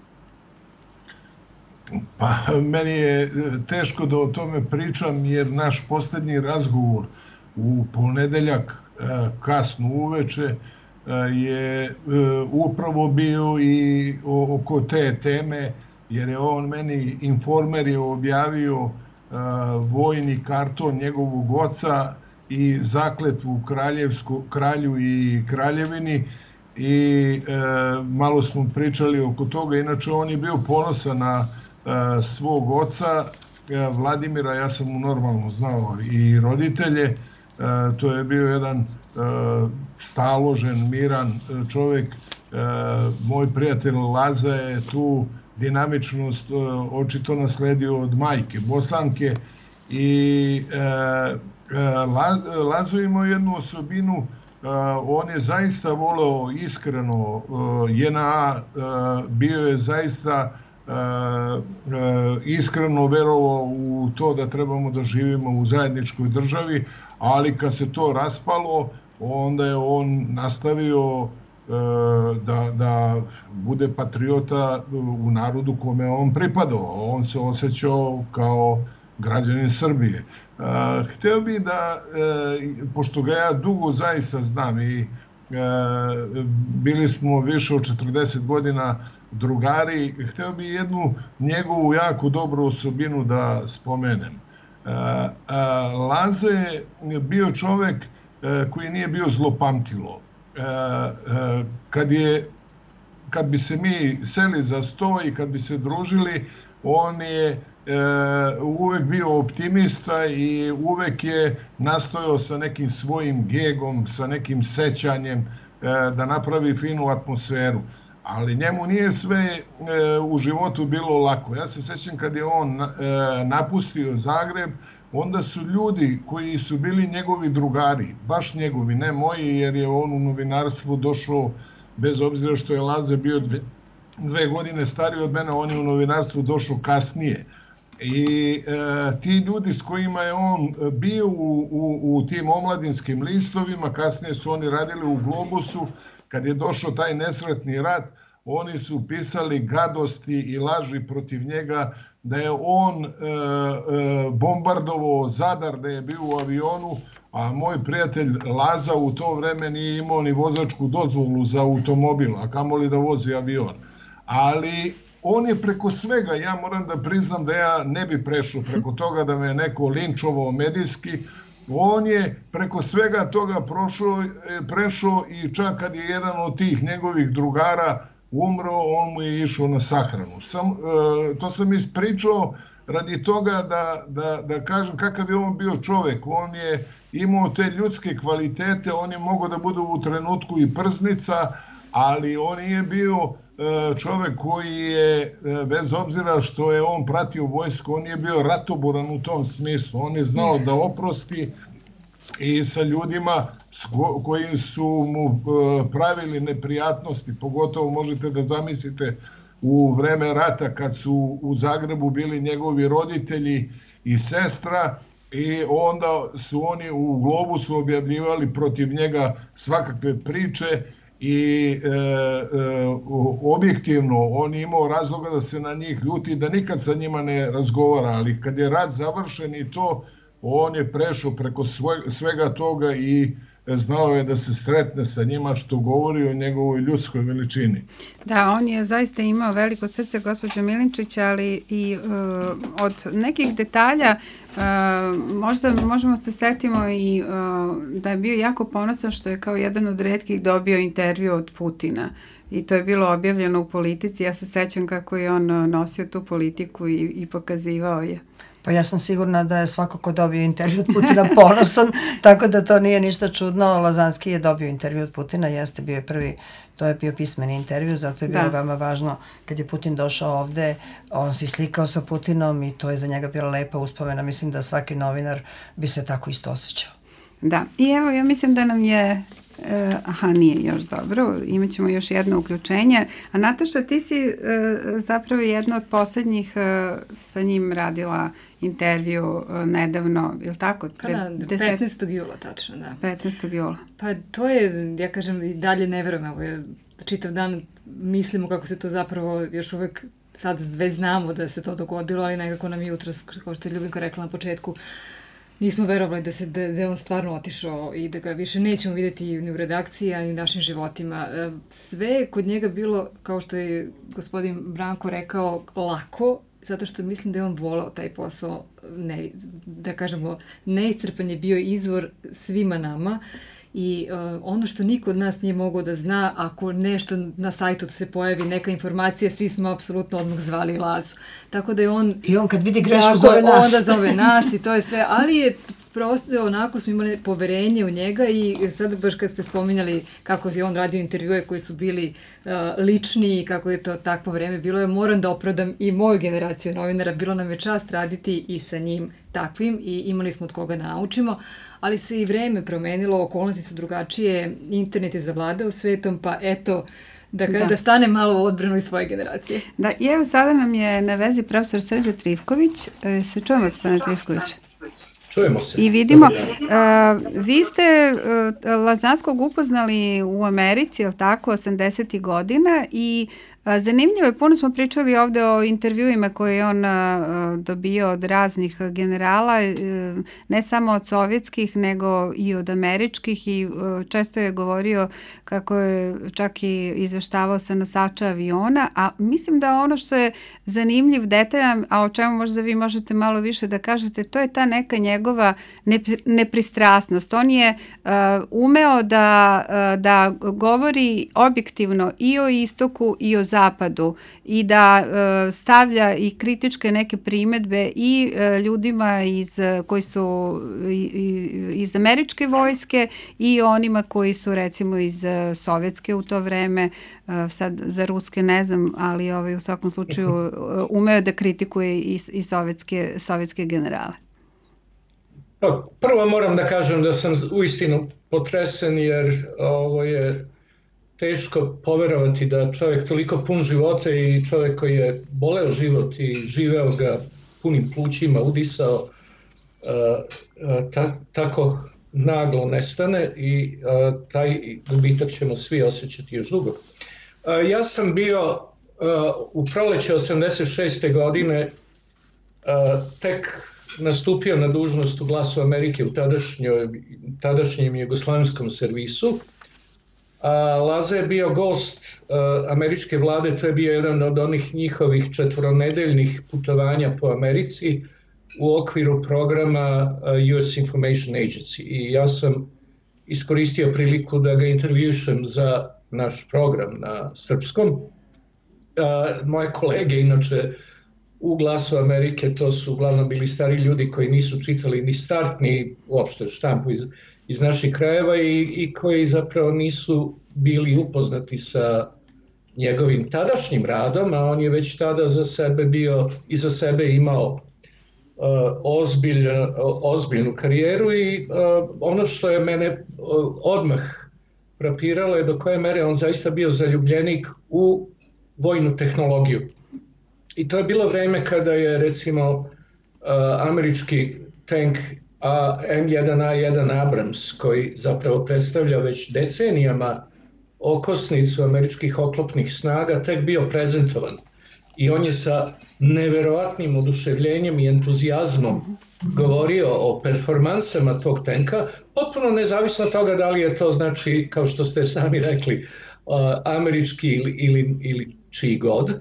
Pa meni je teško da o tome pričam jer naš poslednji razgovor u ponedeljak kasno uveče je upravo bio i oko te teme, jer je on meni, Informer je objavio uh, vojni karton njegovog oca i zakletvu kraljevsku, kralju i kraljevini i uh, malo smo pričali oko toga. Inače, on je bio ponosan na uh, svog oca, uh, Vladimira, ja sam mu normalno znao i roditelje. Uh, to je bio jedan uh, staložen, miran čovjek. Uh, moj prijatelj Laza je tu dinamičnost očito nasledio od majke Bosanke i e, e, Lazo imao jednu osobinu, e, on je zaista voleo iskreno e, J N A, e, bio je zaista e, e, iskreno verovao u to da trebamo da živimo u zajedničkoj državi, ali kad se to raspalo, onda je on nastavio Da, da bude patriota u narodu kome on pripadao. On se osjećao kao građanin Srbije. Hteo bih da, pošto ga ja dugo zaista znam i bili smo više od četrdeset godina drugari, hteo bih jednu njegovu jako dobru osobinu da spomenem. Laze je bio čovek koji nije bio zlopamtilo. Kad, je, kad bi se mi seli za sto i kad bi se družili, on je e, uvek bio optimista i uvek je nastojao sa nekim svojim gegom, sa nekim sećanjem e, da napravi finu atmosferu. Ali njemu nije sve e, u životu bilo lako. Ja se sećam kad je on e, napustio Zagreb, onda su ljudi koji su bili njegovi drugari, baš njegovi, ne moji, jer je on u novinarstvu došao, bez obzira što je Laza bio dve, dve godine stariji od mene, on je u novinarstvu došao kasnije. I e, ti ljudi s kojima je on bio u, u, u tim omladinskim listovima, kasnije su oni radili u Globusu, kad je došao taj nesretni rat, oni su pisali gadosti i laži protiv njega, da je on e, e, bombardovao Zadar, da je bio u avionu, a moj prijatelj Laza u to vreme nije imao ni vozačku dozvolu za automobil, a kamoli da vozi avion. Ali on je preko svega, ja moram da priznam da ja ne bi prešao preko toga da me neko linčovao medijski, on je preko svega toga prošao, prešao i čak kad je jedan od tih njegovih drugara umro, on mu je išao na sahranu. Sam, to sam ispričao radi toga da, da, da kažem kakav je on bio čovek. On je imao te ljudske kvalitete, on je mogao da bude u trenutku i prznica, ali on je bio čovek koji je, bez obzira što je on pratio vojsku, on je bio ratoboran u tom smislu. On je znao da oprosti i sa ljudima koji su mu pravili neprijatnosti, pogotovo možete da zamislite u vreme rata kad su u Zagrebu bili njegovi roditelji i sestra, i onda su oni u Globusu objavljivali protiv njega svakakve priče i e, e, objektivno on je imao razloga da se na njih ljuti, da nikad sa njima ne razgovara, ali kad je rat završen i to, on je prešao preko svega toga i znao je da se sretne sa njima, što govori o njegovoj ljudskoj veličini. Da, on je zaista imao veliko srce, gospođo Milinčić, ali i uh, od nekih detalja uh, možda možemo se setimo i uh, da je bio jako ponosan što je kao jedan od retkih dobio intervju od Putina. I to je bilo objavljeno u Politici. Ja se sećam kako je on nosio tu politiku i, i pokazivao je. Pa ja sam sigurna da je svako ko dobio intervju od Putina ponosan, tako da to nije ništa čudno. Lazanski je dobio intervju od Putina, jeste bio je prvi, to je bio pismeni intervju, zato je bilo da. veoma važno kad je Putin došao ovde, on se slikao sa Putinom i to je za njega bila lepa uspomena. Mislim da svaki novinar bi se tako isto osjećao. Da, i evo ja mislim da nam je Uh, aha, nije još dobro, imat ćemo još jedno uključenje. A Nataša, ti si uh, zapravo jedna od poslednjih uh, sa njim radila intervju uh, nedavno, je li tako? Pred da, deset... petnaestog jula, tačno, da. petnaestog jula. Pa to je, ja kažem, i dalje ne verujem, evo je, čitav dan mislimo kako se to zapravo još uvek sad već znamo da se to dogodilo, ali nekako nam jutros, kao što je Ljubinka rekla na početku, nismo verovali da, se, da, da je on stvarno otišao i da ga više nećemo vidjeti ni u redakciji, ani u našim životima. Sve je kod njega bilo, kao što je gospodin Branko rekao, lako, zato što mislim da je on volao taj posao, ne, da kažemo, neiscrpan je bio izvor svima nama. I uh, ono što niko od nas nije mogao da zna, ako nešto na sajtu se pojavi, neka informacija, svi smo apsolutno odmah zvali Lazu. Tako da je on... I on kad vidi grešku zove nas. Onda zove nas i to je sve, ali je prosto onako smo imali poverenje u njega i sad baš kad ste spominjali kako je on radio intervjue koji su bili uh, lični i kako je to takvo vreme bilo, ja moram da opravdam i moju generaciju novinara, bilo nam je čast raditi i sa njim takvim i imali smo od koga naučimo, ali se i vreme promenilo, okolnosti su drugačije, internet je zavladao svetom, pa eto, da, da. da stane malo u odbranu iz svoje generacije. Da, i evo sada nam je na vezi profesor Srđan Trifković. E, se čujemo, gospodine Trifković? Čujemo se. I vidimo, uh, vi ste uh, Lazanskog upoznali u Americi, je li tako, osamdesetih godina i uh, zanimljivo je, puno smo pričali ovde o intervjuima koje je on uh, dobio od raznih generala, uh, ne samo od sovjetskih, nego i od američkih i uh, često je govorio kako je čak i izveštavao sa nosača aviona, a mislim da ono što je zanimljiv detalj, a o čemu možda vi možete malo više da kažete, to je ta neka njegova nepristrasnost. On je uh, umeo da, uh, da govori objektivno i o istoku i o zapadu i da uh, stavlja i kritičke neke primedbe i uh, ljudima iz, koji su iz američke vojske i onima koji su recimo iz sovjetske u to vreme, sad za ruske ne znam, ali ovaj, u svakom slučaju umeo da kritikuje i, i sovjetske, sovjetske generale. Pa, prvo moram da kažem da sam uistinu potresen jer ovo je teško poverovati da čovjek toliko pun života i čovjek koji je boleo život i živeo ga punim plućima, udisao, ta, tako naglo nestane i taj gubitak ćemo svi osjećati još dugo. Ja sam bio u proleće osamdeset šeste godine tek nastupio na dužnost u Glasu Amerike u tadašnjem jugoslavenskom servisu. Laza je bio gost američke vlade, to je bio jedan od onih njihovih četvoronedeljnih putovanja po Americi u okviru programa U S Information Agency. I ja sam iskoristio priliku da ga intervjušem za naš program na srpskom. Moje kolege, inače, u Glasu Amerike, to su uglavnom bili stari ljudi koji nisu čitali ni Start, ni uopšte štampu iz, iz naših krajeva i, i koji zapravo nisu bili upoznati sa njegovim tadašnjim radom, a on je već tada za sebe bio, iza sebe imao uh, ozbilj, uh, ozbiljnu karijeru i uh, ono što je mene uh, odmah frapiralo je do koje mere on zaista bio zaljubljenik u vojnu tehnologiju. I to je bilo vreme kada je recimo uh, američki tank M jedan A jedan Abrams, koji zapravo predstavlja već decenijama okosnicu američkih oklopnih snaga, tek bio prezentovan. I on je sa neverovatnim oduševljenjem i entuzijazmom govorio o performansama tog tenka, potpuno nezavisno od toga da li je to, znači, kao što ste sami rekli, uh, američki ili, ili, ili čiji god.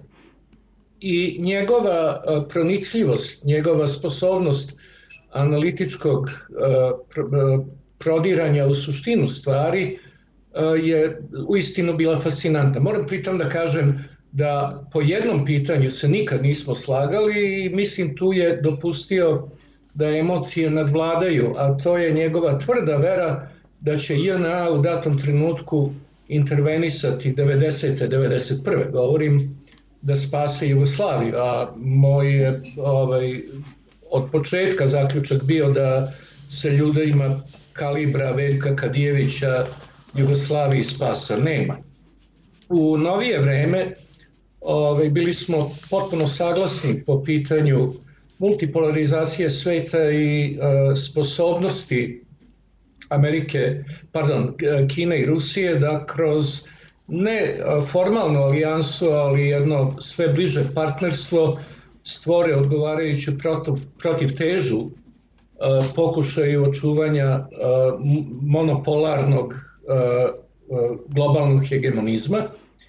I njegova uh, pronicljivost, njegova sposobnost analitičkog uh, pr uh, prodiranja u suštinu stvari uh, je uistinu bila fascinantna. Moram pritom da kažem da po jednom pitanju se nikad nismo slagali i mislim tu je dopustio da emocije nadvladaju, a to je njegova tvrda vera da će J N A u datom trenutku intervenisati devedesete devedeset prve govorim, da spase Jugoslaviju, a moj je ovaj, od početka zaključak bio da se ljudima kalibra Veljka Kadijevića Jugoslaviji spasa nema. U novije vreme ovaj, bili smo potpuno saglasni po pitanju multipolarizacije sveta i uh, sposobnosti Amerike, pardon, Kine i Rusije da kroz ne formalnu alijansu, ali jedno sve bliže partnerstvo stvore odgovarajuću protiv, protiv težu uh, pokušaju očuvanja uh, monopolarnog uh, uh, globalnog hegemonizma.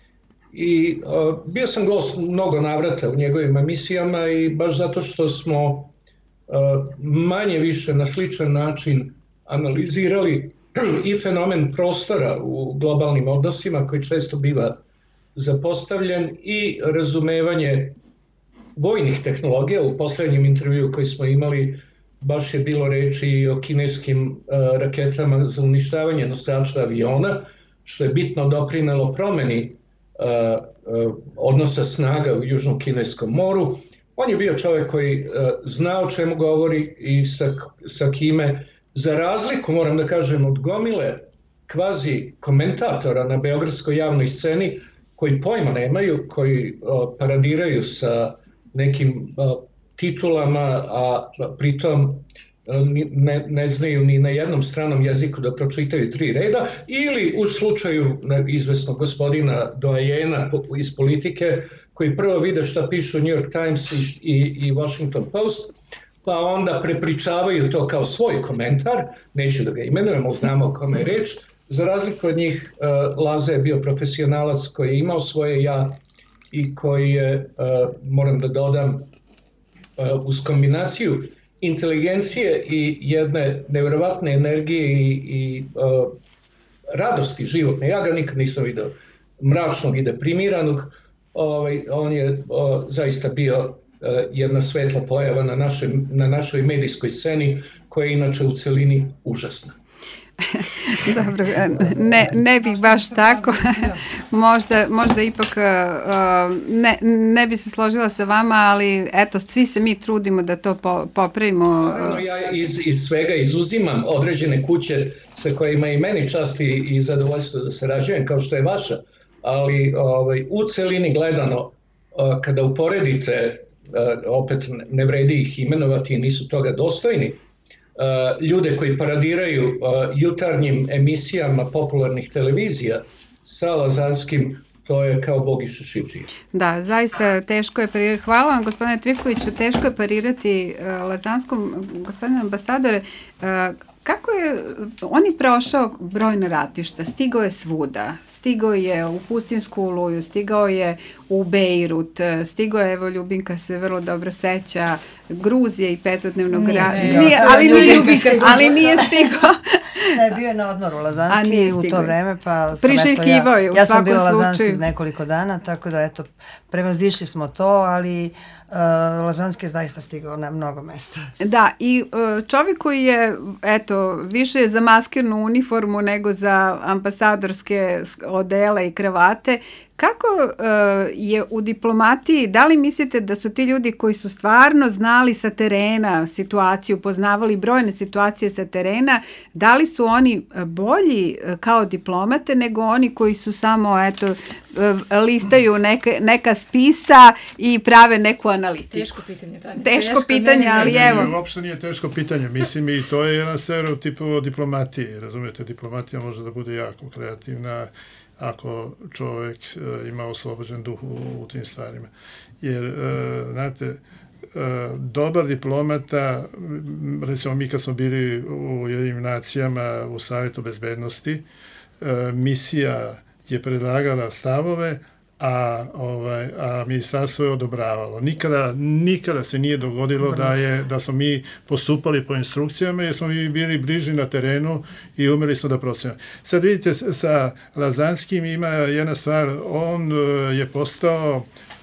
I uh, bio sam gost mnogo navrata u njegovim emisijama i baš zato što smo uh, manje više na sličan način analizirali i fenomen prostora u globalnim odnosima koji često biva zapostavljen i razumevanje vojnih tehnologija. U poslednjem intervju koji smo imali baš je bilo reči i o kineskim uh, raketama za uništavanje nosača aviona, što je bitno doprinelo promeni uh, uh, odnosa snaga u Južnom kineskom moru. On je bio čovjek koji uh, zna o čemu govori i sa, sa kime, za razliku, moram da kažem, od gomile kvazi komentatora na beogradskoj javnoj sceni koji pojma nemaju, koji uh, paradiraju sa nekim uh, titulama, a pritom uh, ne, ne znaju ni na jednom stranom jeziku da pročitaju tri reda, ili u slučaju izvesnog gospodina doajena iz politike, koji prvo vide šta pišu New York Times i, i, i Washington Post, pa onda prepričavaju to kao svoj komentar, neću da ga imenujemo, znamo o kome je reč. Za razliku od njih, uh, Laza je bio profesionalac koji je imao svoje ja i koji je, uh, moram da dodam, uh, uz kombinaciju inteligencije i jedne nevjerovatne energije i, i uh, radosti životne. Ja ga nikad nisam vidio mračnog i deprimiranog. Ovaj, on je uh, zaista bio jedna svetla pojava na, našem, na našoj medijskoj sceni, koja je inače u celini užasna. Dobro, ne, ne bih baš tako. možda, možda ipak ne, ne bi se složila sa vama, ali eto, svi se mi trudimo da to po, popravimo. Naravno, ja iz, iz svega izuzimam određene kuće sa kojima i meni čast i, i zadovoljstvo da sarađujem, kao što je vaša, ali ovaj, u celini gledano, kada uporedite, opet ne vredi ih imenovati, nisu toga dostojni, ljude koji paradiraju jutarnjim emisijama popularnih televizija sa Lazanskim, to je kao Bogiša Šidžija. Da, zaista teško je parirati. Hvala vam, gospodine Trifkoviću, teško je parirati uh, Lazanskom. Gospodine ambasadore, uh, kako je on je prošao brojna ratišta, stigao je svuda, stigao je u Pustinsku oluju, stigao je u Bejrut, stigao je, evo Ljubinka se vrlo dobro seća, Gruzije i petodnevnog rata, ali, nije, ali nije stigao. Ne, bio je na odmoru Lazanski u to vreme, pa sam eto, ja, je, ja sam bila Lazanski nekoliko dana, tako da eto, prevazišli smo to, ali uh, Lazanski je zaista stigao na mnogo mesta. Da, i uh, čovjek koji je, eto, više je za maskirnu uniformu nego za ambasadorske odele i kravate. Kako uh, je u diplomatiji, da li mislite da su ti ljudi koji su stvarno znali sa terena situaciju, poznavali brojne situacije sa terena, da li su oni bolji kao diplomate nego oni koji su samo, eto, listaju neke, neka spisa i prave neku analitiku? Teško pitanje, Tanja. Teško, teško pitanje, ne, ali ne, evo. Ne, uopšte nije teško pitanje. Mislim, i to je jedan stereotip o diplomatiji. Razumijete, diplomatija može da bude jako kreativna ako čovjek uh, ima oslobođen duh u, u tim stvarima. Jer, uh, znate, uh, dobar diplomata, recimo mi kad smo bili u Jedinim nacijama u Savjetu bezbednosti, uh, misija je predlagala stavove, a ovaj a ministarstvo je odobravalo. Nikada nikada se nije dogodilo da je da smo mi postupali po instrukcijama, jer smo mi bili bliži na terenu i umeli smo da procenimo. Sad vidite, sa Lazanskim ima jedna stvar, on je postao uh,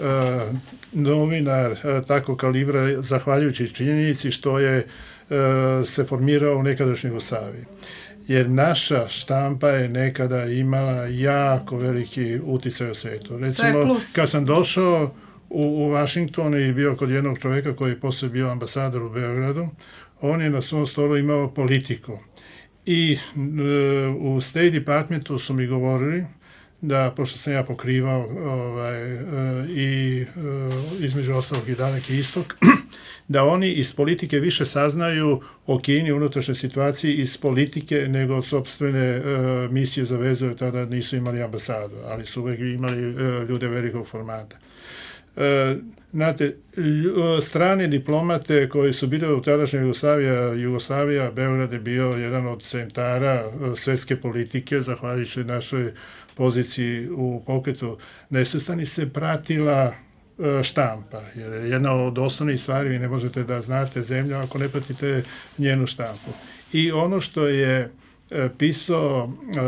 novinar uh, tako kalibra zahvaljujući činjenici što je uh, se formirao u nekadašnjoj Jugoslaviji. Jer naša štampa je nekada imala jako veliki uticaj u svijetu. Recimo, kad sam došao u, u Washington i bio kod jednog čovjeka koji je poslije bio ambasador u Beogradu, on je na svom stolu imao politiku. I e, u State Departmentu su mi govorili da, pošto sam ja pokrivao ovaj, e, i e, između ostalog i Daleki istok, da oni iz politike više saznaju o Kini, unutrašnjoj situaciji iz politike nego od sopstvene uh, misije za vezu, jer tada nisu imali ambasadu, ali su uvijek imali uh, ljude velikog formata. Uh, znate, lj- strane diplomate koji su bili u tadašnjoj Jugoslavija, Jugoslavija, Beograd je bio jedan od centara uh, svjetske politike, zahvaljujući našoj poziciji u pokretu nesvrstani, se pratila štampa, jer je jedna od osnovnih stvari, vi ne možete da znate zemlju ako ne pratite njenu štampu. I ono što je e, pisao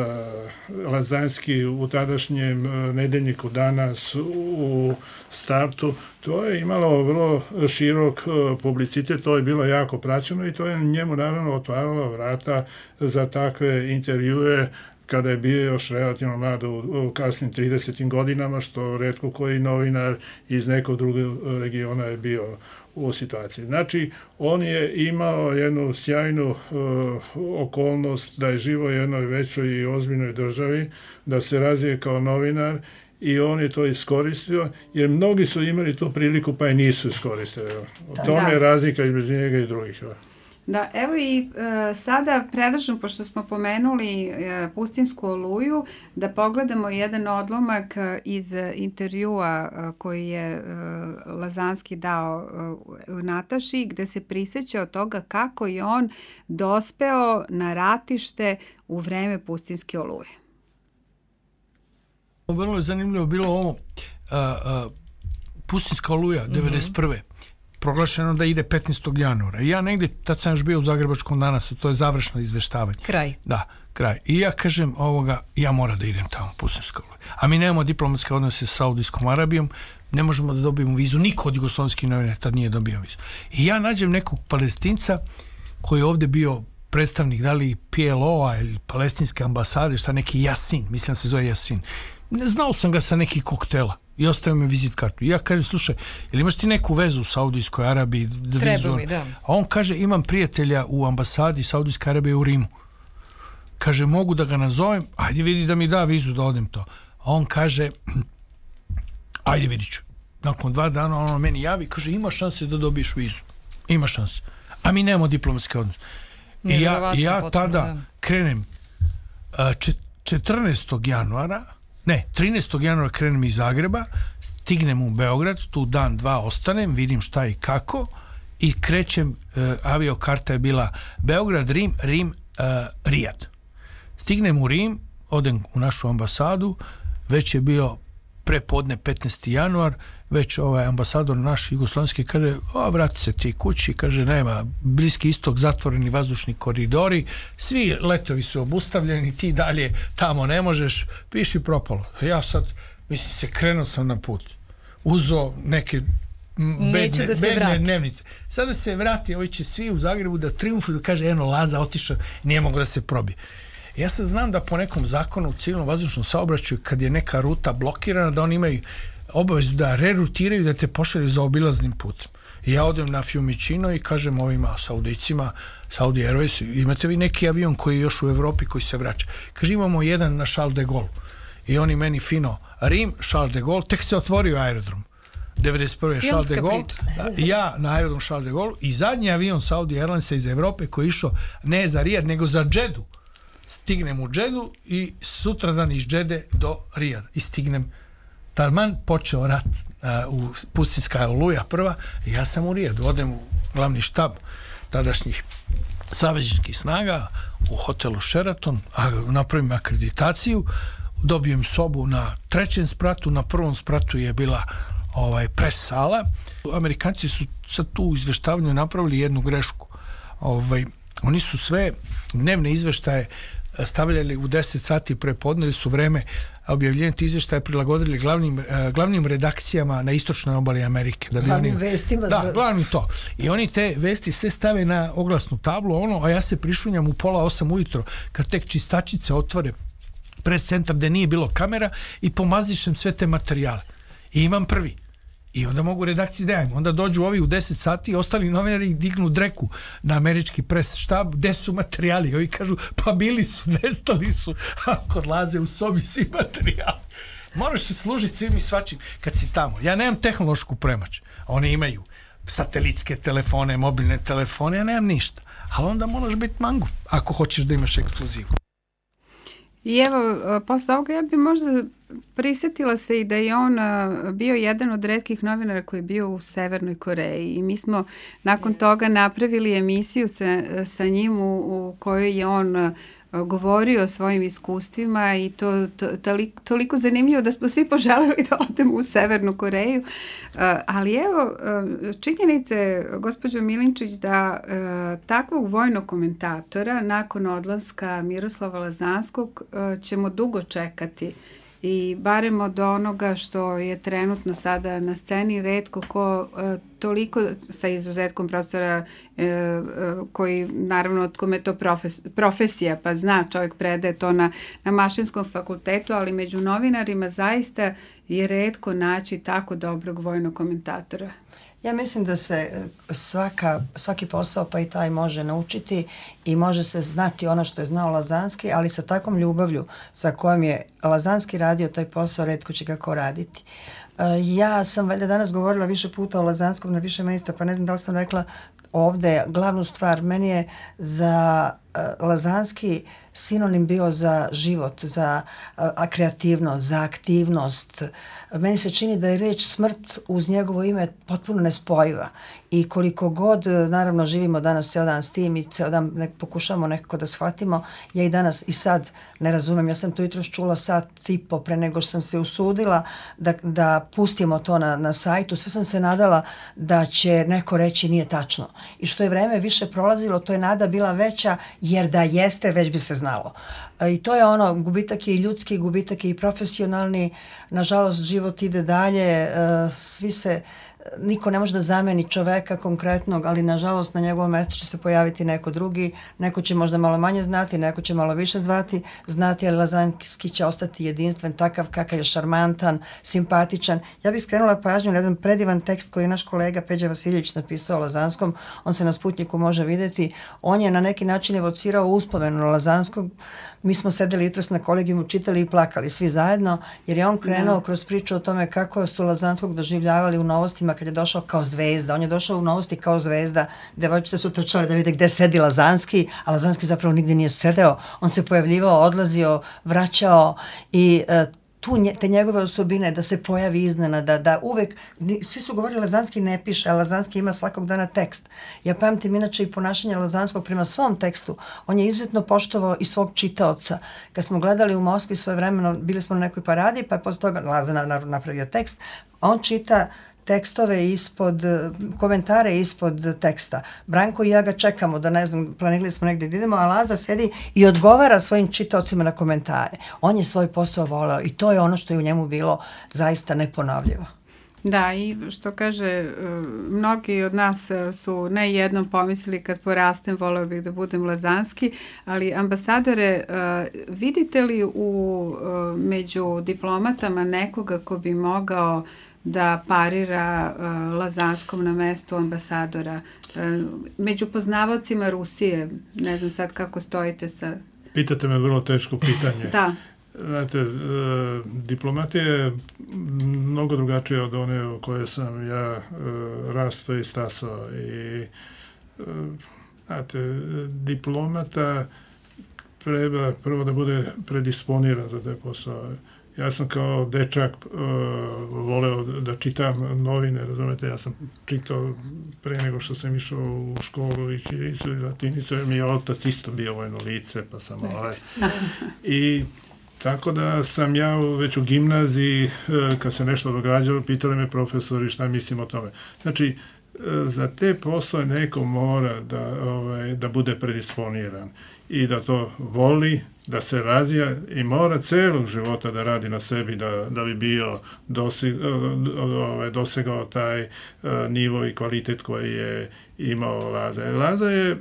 e, Lazanski u tadašnjem e, nedeljniku Danas u startu, to je imalo vrlo širok e, publicitet, to je bilo jako praćeno i to je njemu naravno otvaralo vrata za takve intervjue kada je bio još relativno mlad u, u kasnim tridesetim godinama, što retko koji novinar iz nekog drugog regiona je bio u situaciji. Znači, on je imao jednu sjajnu uh, okolnost da je živo u jednoj većoj i ozbiljnoj državi, da se razvije kao novinar i on je to iskoristio, jer mnogi su imali tu priliku pa je nisu iskoristili. O tome je razlika između njega i drugih. Da, evo i e, sada predlažem, pošto smo pomenuli e, Pustinsku oluju, da pogledamo jedan odlomak iz intervjua e, koji je e, Lazanski dao e, u Nataši, gde se prisjeća od toga kako je on dospeo na ratište u vreme Pustinske oluje. Vrlo je zanimljivo bilo ovo, a, a, Pustinska oluja, devedeset prve Mm-hmm. proglašeno da ide petnaestog januara. I ja negdje, tad sam još bio u Zagrebačkom Danasu, to je završno izveštavanje. Kraj. Da, kraj. I ja kažem ovoga, ja moram da idem tamo, Pustinska oluja. A mi nemamo diplomatske odnose sa Saudijskom Arabijom, ne možemo da dobijemo vizu, niko od jugoslovenskih novinara tad nije dobio vizu. I ja nađem nekog Palestinca koji je ovdje bio predstavnik, da li P L O-a ili palestinske ambasade, šta neki Jasin, mislim se zove Jasin. Znao sam ga sa nekih koktela i ostavio mi vizit kartu. I ja kažem, slušaj, ili imaš ti neku vezu u Saudijskoj Arabiji? Da Treba mi, da. A on kaže, imam prijatelja u ambasadi Saudijske Arabije u Rimu. Kaže, mogu da ga nazovem? Ajde vidi da mi da vizu da odem to. A on kaže, ajde vidit ću. Nakon dva dana on meni javi, kaže, ima šanse da dobiješ vizu. Ima šanse. A mi nemamo diplomatske odnose. I ja, ja tada da. krenem četrnaestog januara, Ne, trinaestog januara krenem iz Zagreba, stignem u Beograd, tu dan, dva ostanem, vidim šta i kako i krećem, e, aviokarta je bila Beograd, Rim, Rim, e, Rijad. Stignem u Rim, odem u našu ambasadu, već je bio prepodne petnaesti januar, već ovaj ambasador naš jugoslovenski kaže, o, vrati se ti kući, kaže, nema, Bliski istok, zatvoreni vazdušni koridori, svi letovi su obustavljeni, ti dalje tamo ne možeš, piši propalo. Ja sad, mislim se, krenuo sam na put, uzo neke bedne, da se bedne vrati. dnevnice. Sada se vrati, ovi će svi u Zagrebu da triumfuju, da kaže, eno, Laza otišao, nije mogo da se probije. Ja sad znam da po nekom zakonu u civilnom vazdušnom saobraćaju, kad je neka ruta blokirana, da oni imaju obavezu da rerutiraju, da te pošalju za obilaznim putem. I ja odem na Fiumicino i kažem ovima Saudicima, Saudi Airways, imate vi neki avion koji je još u Evropi koji se vraća? Kaže, imamo jedan na Charles de Gaulle. I oni meni fino, Rim, Charles de Gaulle, tek se otvorio aerodrom. devedeset prve Charles de Gaulle, ja na aerodrom Charles de Gaulle i zadnji avion Saudi Airlinesa iz Evrope koji je išao ne za Rijad, nego za Džedu. Stignem u Džedu i sutradan iz Džede do Rijada. I stignem, taman počeo rat, uh, u Pustinska oluja prva, i ja sam u Rijadu. Odem u glavni štab tadašnjih savezničkih snaga u hotelu Sheraton, a napravim akreditaciju, dobijem sobu na trećem spratu, na prvom spratu je bila ovaj pres sala. Amerikanci su sad tu u izveštavanju napravili jednu grešku. Ovaj, oni su sve dnevne izveštaje stavljali u deset sati prepodne, su vreme objavljenja izveštaja prilagodili glavnim, glavnim redakcijama na istočnoj obali Amerike. Da bi glavnim oni, vestima. Da, za... glavnim to. I oni te vesti sve stave na oglasnu tablu, ono, a ja se prišunjam u pola osam ujutro, kad tek čistačice otvore pres centar gde nije bilo kamera i pomazišem sve te materijale. I imam prvi. I onda mogu redakciji da javim. Onda dođu ovi u deset sati i ostali novinari dignu dreku na američki pres štab, gde su materijali. Ovi kažu, pa bili su, nestali su, a kod Laze u sobi svi materijali. Moraš se služiti svim i svačim kad si tamo. Ja nemam tehnološku premač. Oni imaju satelitske telefone, mobilne telefone, ja nemam ništa. Ali onda moraš biti mangu ako hoćeš da imaš ekskluzivu. I evo, posle ovoga ja bi možda prisjetila se i da je on bio jedan od retkih novinara koji je bio u Severnoj Koreji i mi smo nakon toga napravili emisiju sa, sa njim u, u kojoj je on govorio o svojim iskustvima i to, to toliko, toliko zanimljivo da smo svi poželeli da odemo u Severnu Koreju. Ali evo, činjenice, gospođo Milinčić, da takvog vojnog komentatora nakon odlaska Miroslava Lazanskog ćemo dugo čekati. I barem od onoga što je trenutno sada na sceni, retko ko e, toliko, sa izuzetkom profesora e, e, koji naravno od kome je to profes, profesija, pa zna, čovjek predaje to na, na mašinskom fakultetu, ali među novinarima zaista je retko naći tako dobrog vojnog komentatora. Ja mislim da se svaka, svaki posao pa i taj može naučiti i može se znati ono što je znao Lazanski, ali sa takvom ljubavlju sa kojom je Lazanski radio taj posao, retko će kako raditi. Ja sam valjda danas govorila više puta o Lazanskom na više mjesta, pa ne znam da li sam rekla ovde glavnu stvar. Meni je za Lazanski sinonim bio za život, za a, kreativnost, za aktivnost. Meni se čini da je reč smrt uz njegovo ime potpuno nespojiva. I koliko god, naravno, živimo danas ceo dan s tim i ceo dan nek, pokušamo nekako da shvatimo, ja i danas i sad ne razumem. Ja sam to jutro čula sat i po pre nego što sam se usudila da, da pustimo to na, na sajtu. Sve sam se nadala da će neko reći nije tačno. I što je vreme više prolazilo, to je nada bila veća, jer da jeste, već bi se znalo. I to je ono, gubitak je i ljudski, gubitak je i profesionalni. Nažalost, život ide dalje, svi se, niko ne može da zameni čoveka konkretnog, ali nažalost na njegovom mjestu će se pojaviti neko drugi, neko će možda malo manje znati, neko će malo više zvati, znati, ali Lazanski će ostati jedinstven, takav kakav je šarmantan, simpatičan. Ja bih skrenula pažnju na jedan predivan tekst koji je naš kolega Peđa Vasiljević napisao o Lazanskom, on se na Sputniku može vidjeti, on je na neki način evocirao uspomenu na Lazanskog. Mi smo sedeli jutros na kolegijumu, čitali i plakali svi zajedno, jer je on krenuo no. kroz priču o tome kako su Lazanskog doživljavali u Novostima kad je došao kao zvezda. On je došao u Novosti kao zvezda, devojčice su trčale da vide gde sedi Lazanski, a Lazanski zapravo nigdje nije sedeo. On se pojavljivao, odlazio, vraćao i uh, tu nje, te njegove osobine, da se pojavi iznenada, da uvek, svi su govorili Lazanski ne piše, a Lazanski ima svakog dana tekst. Ja pamtim inače i ponašanje Lazanskog prema svom tekstu. On je izuzetno poštovao i svog čitaoca. Kad smo gledali u Moskvi svoje vremeno, bili smo na nekoj paradi, pa je posle toga Lazan napravio tekst, on čita tekstove ispod, komentare ispod teksta. Branko i ja ga čekamo, da ne znam, planirali smo negdje da idemo, a Laza sedi i odgovara svojim čitaocima na komentare. On je svoj posao voleo i to je ono što je u njemu bilo zaista neponovljivo. Da, i što kaže, mnogi od nas su ne jednom pomislili kad porastem voleo bih da budem Lazanski, ali ambasadore, vidite li u među diplomatama nekoga ko bi mogao da parira uh, Lazanskom na mestu ambasadora? Uh, među poznavaocima Rusije, ne znam sad kako stojite sa... Pitate me vrlo teško pitanje. Da. Znate, uh, diplomatija je mnogo drugačija od one o koje sam ja uh, rastao i stasao. I, uh, znate, diplomata treba prvo da bude predisponiran za taj posao. Ja sam kao dečak uh, voleo da čitam novine, razumete, ja sam čitao pre nego što sam išao u školu i ćirilicu i latinicu, jer mi je otac isto bio vojno lice, pa sam ovaj. I tako da sam ja već u gimnaziji, uh, kad se nešto događalo, pitali me profesori šta mislim o tome. Znači, uh, za te poslove neko mora da, ovaj, da bude predisponiran i da to voli, da se razvija i mora celog života da radi na sebi da, da bi bio doseg, ovaj, dosegao taj uh, nivo i kvalitet koji je imao Laza. Laza je,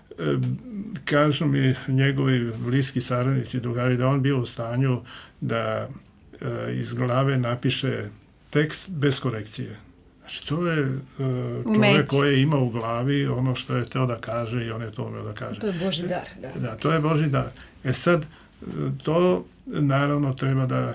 kažu mi njegovi bliski saradnici, drugari, da on bio u stanju da uh, iz glave napiše tekst bez korekcije. Znači, to je uh, čovjek koji ima u glavi ono što je teo da kaže i on je to umeo da kaže. To je Božji dar. Da, da to je Božji dar. E sad, to naravno treba da,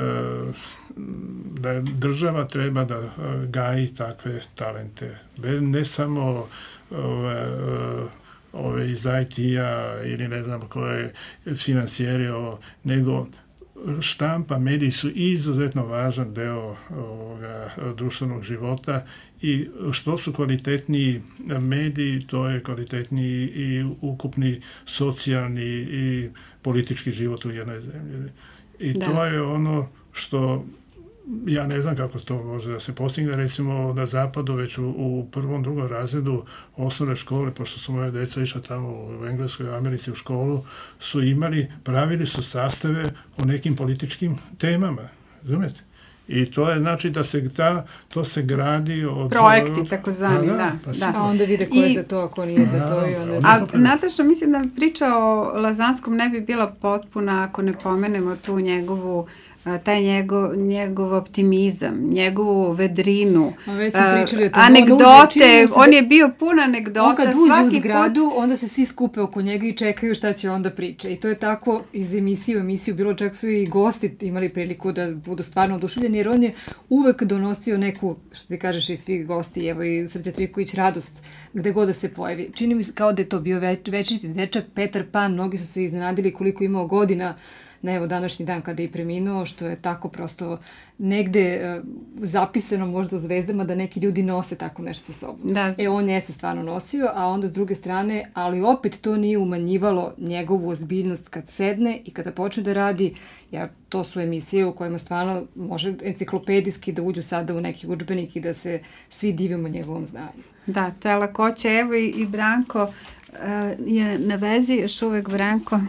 da država treba da gaji takve talente. Ne samo ove, ove iz I T-a ili ne znam koje finansijeri, nego štampa, mediji su izuzetno važan deo ovoga društvenog života i što su kvalitetniji mediji, to je kvalitetniji i ukupni socijalni i politički život u jednoj zemlji. I da. To je ono što ja ne znam kako to može da se postigne, recimo na zapadu već u, u prvom, drugom razredu osnovne škole, pošto su moje deca išla tamo u Engleskoj i Americi u školu, su imali, pravili su sastave o nekim političkim temama, razumijete? I to je znači da se ta, to se gradi od... Projekti, tako zvani, da. da, pa da. A onda vide ko je I, za to, ako nije za to. I onda... A Nataša, mislim da priča o Lazanskom ne bi bila potpuna ako ne pomenemo tu njegovu taj njegov, njegov optimizam, njegovu vedrinu, već smo pričali o tome. Anegdote, on, on je bio pun anegdota. On kad uđe u zgradu, put... onda se svi skupe oko njega i čekaju šta će onda priča. I to je tako iz emisije u emisiju, bilo čak su i gosti imali priliku da budu stvarno oduševljeni, jer on je uvek donosio neku, što ti kažeš i svi gosti, evo i Srđan Trivković, radost gde god da se pojavi. Čini mi se kao da je to bio več, večiti dečak, Petar Pan, mnogi su se iznenadili koliko imao godina na evo današnji dan kada je preminuo, što je tako prosto negde e, zapisano možda u zvezdama da neki ljudi nose tako nešto sa sobom. Da. E, on jeste stvarno nosio, a onda s druge strane, ali opet to nije umanjivalo njegovu ozbiljnost kad sedne i kada počne da radi, jer to su emisije u kojima stvarno može enciklopedijski da uđu sada u neki udžbenik i da se svi divimo njegovom znanju. Da, ta lakoća. Evo i, i Branko uh, je na vezi još uvek, Branko.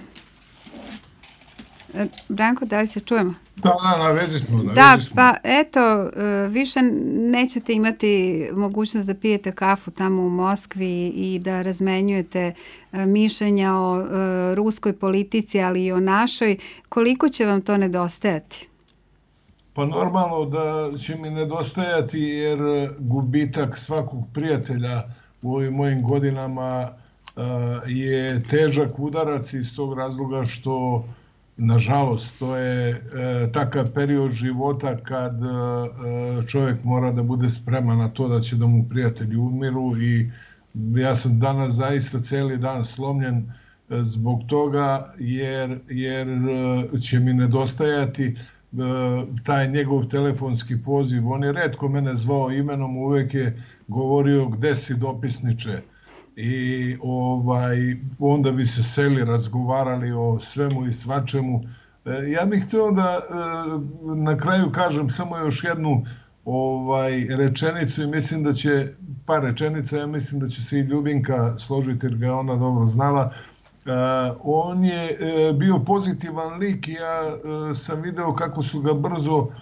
Branko, da li se čujemo? Da, da, na vezi smo. Na da, vezi smo. Pa eto, više nećete imati mogućnost da pijete kafu tamo u Moskvi i da razmenjujete mišljenja o ruskoj politici, ali i o našoj. Koliko će vam to nedostajati? Pa normalno da će mi nedostajati, jer gubitak svakog prijatelja u ovim mojim godinama je težak udarac iz tog razloga što nažalost, to je e, takav period života kad e, čovjek mora da bude spreman na to da će da mu prijatelji umiru i ja sam danas zaista cijeli dan slomljen e, zbog toga jer, jer e, će mi nedostajati taj njegov telefonski poziv. On je retko mene zvao imenom, uvek je govorio gde si dopisniče. I ovaj, onda bi se seli, razgovarali o svemu i svačemu. Ja bih htio da na kraju kažem samo još jednu ovaj, rečenicu i mislim da će, par rečenica, ja mislim da će se i Ljubinka složiti jer ga je ona dobro znala. Uh, on je uh, bio pozitivan lik i ja uh, sam video kako su ga brzo uh,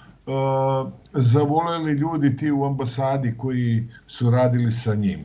zavoleli ljudi ti u ambasadi koji su radili sa njim.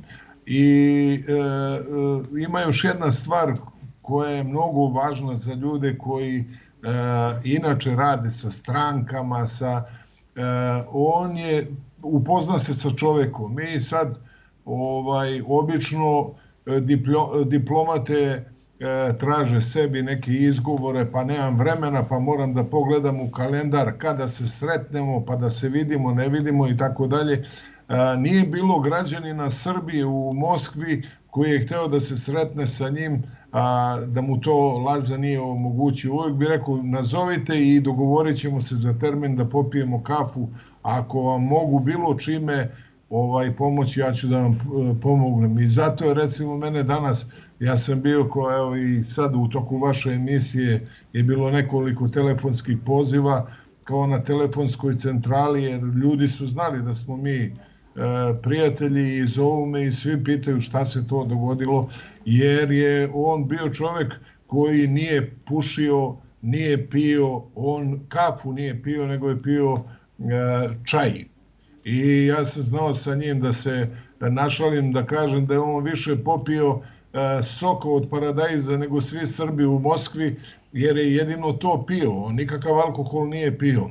I uh, uh, ima još jedna stvar koja je mnogo važna za ljude koji uh, inače rade sa strankama, sa, uh, on je upozna se sa čovekom. Mi sad ovaj, obično diplo, diplomate traže sebi neke izgovore, pa nemam vremena, pa moram da pogledam u kalendar kada se sretnemo, pa da se vidimo, ne vidimo i tako dalje. Nije bilo građanina Srbije u Moskvi koji je hteo da se sretne sa njim, a da mu to Laza nije omogućio. Uvijek bi rekao, nazovite i dogovorit ćemo se za termin da popijemo kafu. Ako vam mogu bilo čime ovaj, pomoći, ja ću da vam pomognem. I zato je recimo mene danas, ja sam bio ko, evo i sad u toku vaše emisije je bilo nekoliko telefonskih poziva kao na telefonskoj centrali, jer ljudi su znali da smo mi e, prijatelji i zovu me i svi pitaju šta se to dogodilo, jer je on bio čovjek koji nije pušio, nije pio, on kafu nije pio, nego je pio e, čaj. I ja sam znao sa njim da se našalim, da kažem da je on više popio soka od paradajza nego svi Srbi u Moskvi, jer je jedino to pio, on nikakav alkohol nije pio.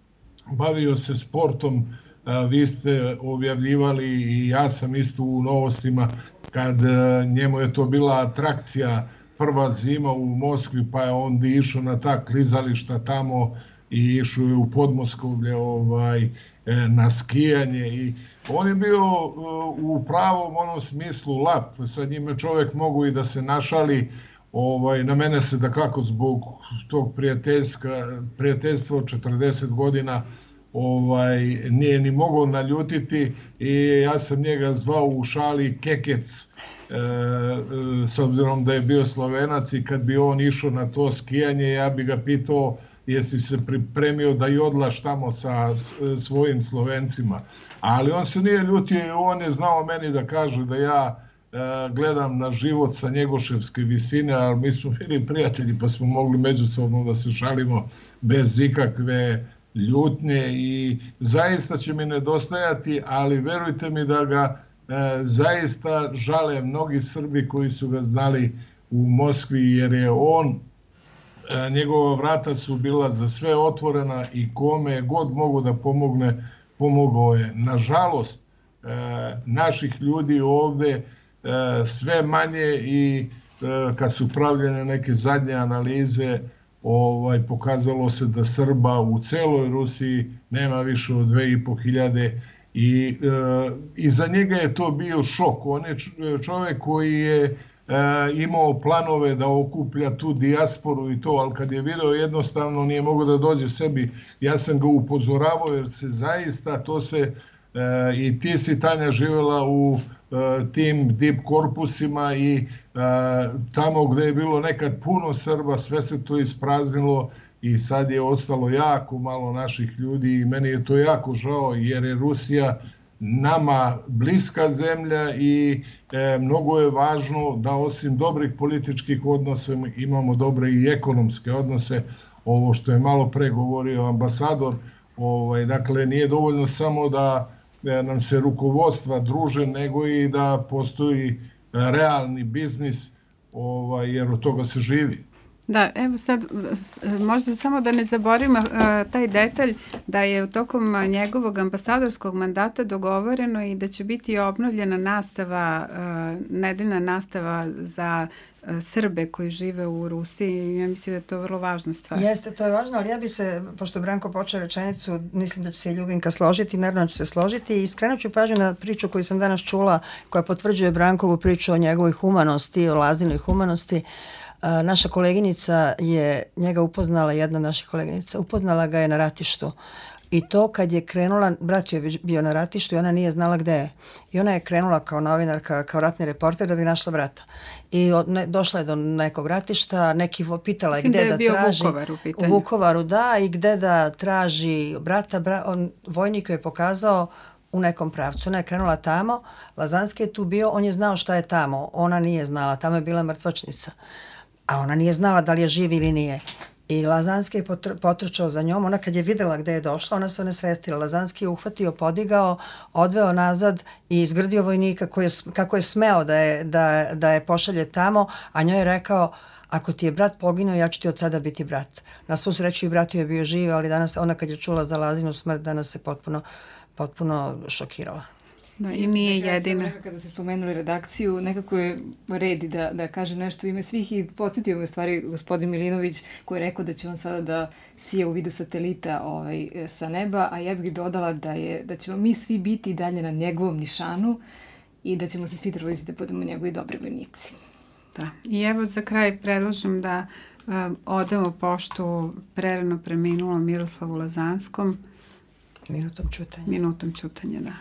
Bavio se sportom, vi ste objavljivali i ja sam isto u Novostima, kad njemu je to bila atrakcija, prva zima u Moskvi, pa je on išao na ta klizališta tamo i išao je u Podmoskovlje ovaj, na skijanje i on je bio u pravom onom smislu lav, sa njime čovjek mogu i da se našali, ovaj, na mene se da kako zbog tog prijateljstva od četrdeset godina ovaj, nije ni mogao naljutiti i ja sam njega zvao u šali Kekec, e, e, s obzirom da je bio Slovenac i kad bi on išao na to skijanje, ja bi ga pitao jesi se pripremio da jodlaš tamo sa svojim Slovencima. Ali on se nije ljutio, on je znao meni da kaže da ja e, gledam na život sa njegoševske visine, ali mi smo bili prijatelji pa smo mogli međusobno da se šalimo bez ikakve ljutnje i zaista će mi nedostajati, ali verujte mi da ga e, zaista žale mnogi Srbi koji su ga znali u Moskvi, jer je on, e, njegova vrata su bila za sve otvorena i kome god mogu da pomogne, pomogao je. Nažalost, e, naših ljudi ovde e, sve manje i e, kad su pravljene neke zadnje analize, ovaj, pokazalo se da Srba u celoj Rusiji nema više od dve i po hiljade i, e, i za njega je to bio šok. On je čovjek koji je e, imao planove da okuplja tu dijasporu i to, ali kad je video jednostavno nije mogao da dođe sebi. Ja sam ga upozoravao jer se zaista to se e, i ti si, Tanja, živjela u e, tim dip korpusima i e, tamo gde je bilo nekad puno Srba, sve se to ispraznilo i sad je ostalo jako malo naših ljudi i meni je to jako žao jer je Rusija nama bliska zemlja i e, mnogo je važno da osim dobrih političkih odnosa imamo dobre i ekonomske odnose. Ovo što je malo pre govorio ambasador, ovaj, dakle nije dovoljno samo da e, nam se rukovodstva druže, nego i da postoji realni biznis, ovaj, jer od toga se živi. Da, evo sad, možda samo da ne zaboravimo uh, taj detalj da je u tokom njegovog ambasadorskog mandata dogovoreno i da će biti obnovljena nastava, uh, nedeljna nastava za uh, Srbe koji žive u Rusiji. Ja mislim da je to vrlo važna stvar. Jeste, to je važno, ali ja bi se, pošto Branko počeo rečenicu, mislim da će se i Ljubinka složiti, naravno ću se složiti i skrenut ću pažnju na priču koju sam danas čula, koja potvrđuje Brankovu priču o njegovoj humanosti, o Lazinoj humanosti. naša koleginica je njega upoznala, jedna naša koleginica, upoznala ga je na ratištu. I to kad je krenula, brat joj je bio na ratištu i ona nije znala gde je. I ona je krenula kao novinarka, kao ratni reporter da bi našla brata. I od, ne, došla je do nekog ratišta, neki pitala je gde da, da bio traži. Vukovar u pitanju. U Vukovaru, da, i gde da traži brata. Bra, on, vojnik je pokazao u nekom pravcu. Ona je krenula tamo, Lazanski je tu bio, on je znao šta je tamo. Ona nije znala, tamo je bila mrtvačnica. A ona nije znala da li je živ ili nije. I Lazanski je potr- potrčao za njom. Ona kad je videla gde je došla, ona se onesvestila. Lazanski je uhvatio, podigao, odveo nazad i izgrdio vojnika koji je, kako je smeo da je, da, da je pošalje tamo, a njoj je rekao, ako ti je brat poginuo, ja ću ti od sada biti brat. Na svu sreću i brat je bio živ, ali danas, ona kad je čula za Lazinu smrt, danas se potpuno, potpuno šokirala. Da, i nije jedina. Kada ste spomenuli redakciju, nekako je redi da, da kaže nešto u ime svih i podsjetio me stvari gospodin Milinović koji je rekao da će on sada da sije u vidu satelita ovaj, sa neba, a ja bih dodala da, je, da ćemo mi svi biti dalje na njegovom nišanu i da ćemo se svi truditi da budemo njegovi dobri vojnici. Da. I evo za kraj predlažem da um, odamo poštu prerano preminulom Miroslavu Lazanskom. Minutom ćutanja. Minutom ćutanja, da.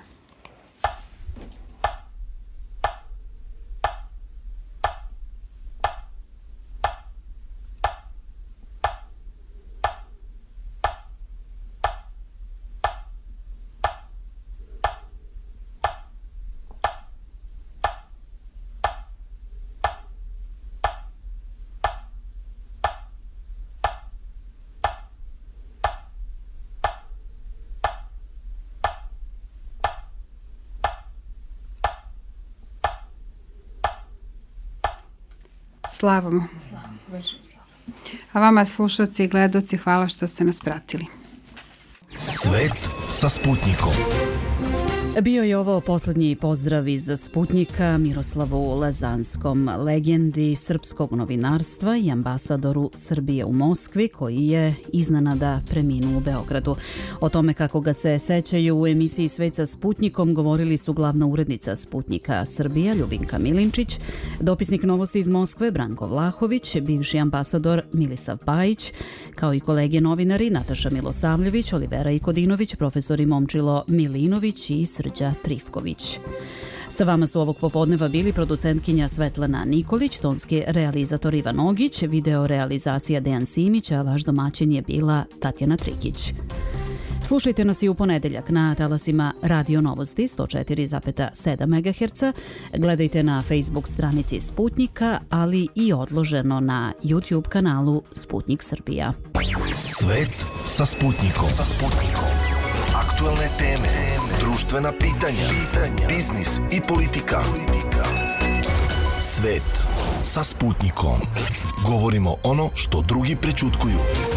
Slavamo. A vama, slušalci i gledoci, hvala što ste nas pratili. Svet sa Sputnikom. Bio je ovo poslednji pozdrav iz Sputnika Miroslavu Lazanskom, legendi srpskog novinarstva i ambasadoru Srbije u Moskvi, koji je iznenada preminuo u Beogradu. O tome kako ga se sećaju u emisiji Svet sa Sputnikom govorili su glavna urednica Sputnika Srbija Ljubinka Milinčić, dopisnik novosti iz Moskve Branko Vlahović, bivši ambasador Milisav Pajić, kao i kolege novinari Nataša Milosavljević, Olivera Ikodinović, profesori Momčilo Milinović i Srđa Trifković. Sa vama su ovog popodneva bili producentkinja Svetlana Nikolić, tonski realizator Ivan Ogić, video realizacija Dejan Simić, a vaš domaćin je bila Tatjana Trikić. Slušajte nas i u ponedeljak na talasima Radio Novosti sto četiri zarez sedam megaherca, gledajte na Facebook stranici Sputnika, ali i odloženo na YouTube kanalu Sputnik Srbija. Svet sa Sputnikom. Sa Sputnikom. Aktuelne teme, društvena pitanja, biznis i politika. Svet sa Sputnikom. Govorimo ono što drugi prećutkuju.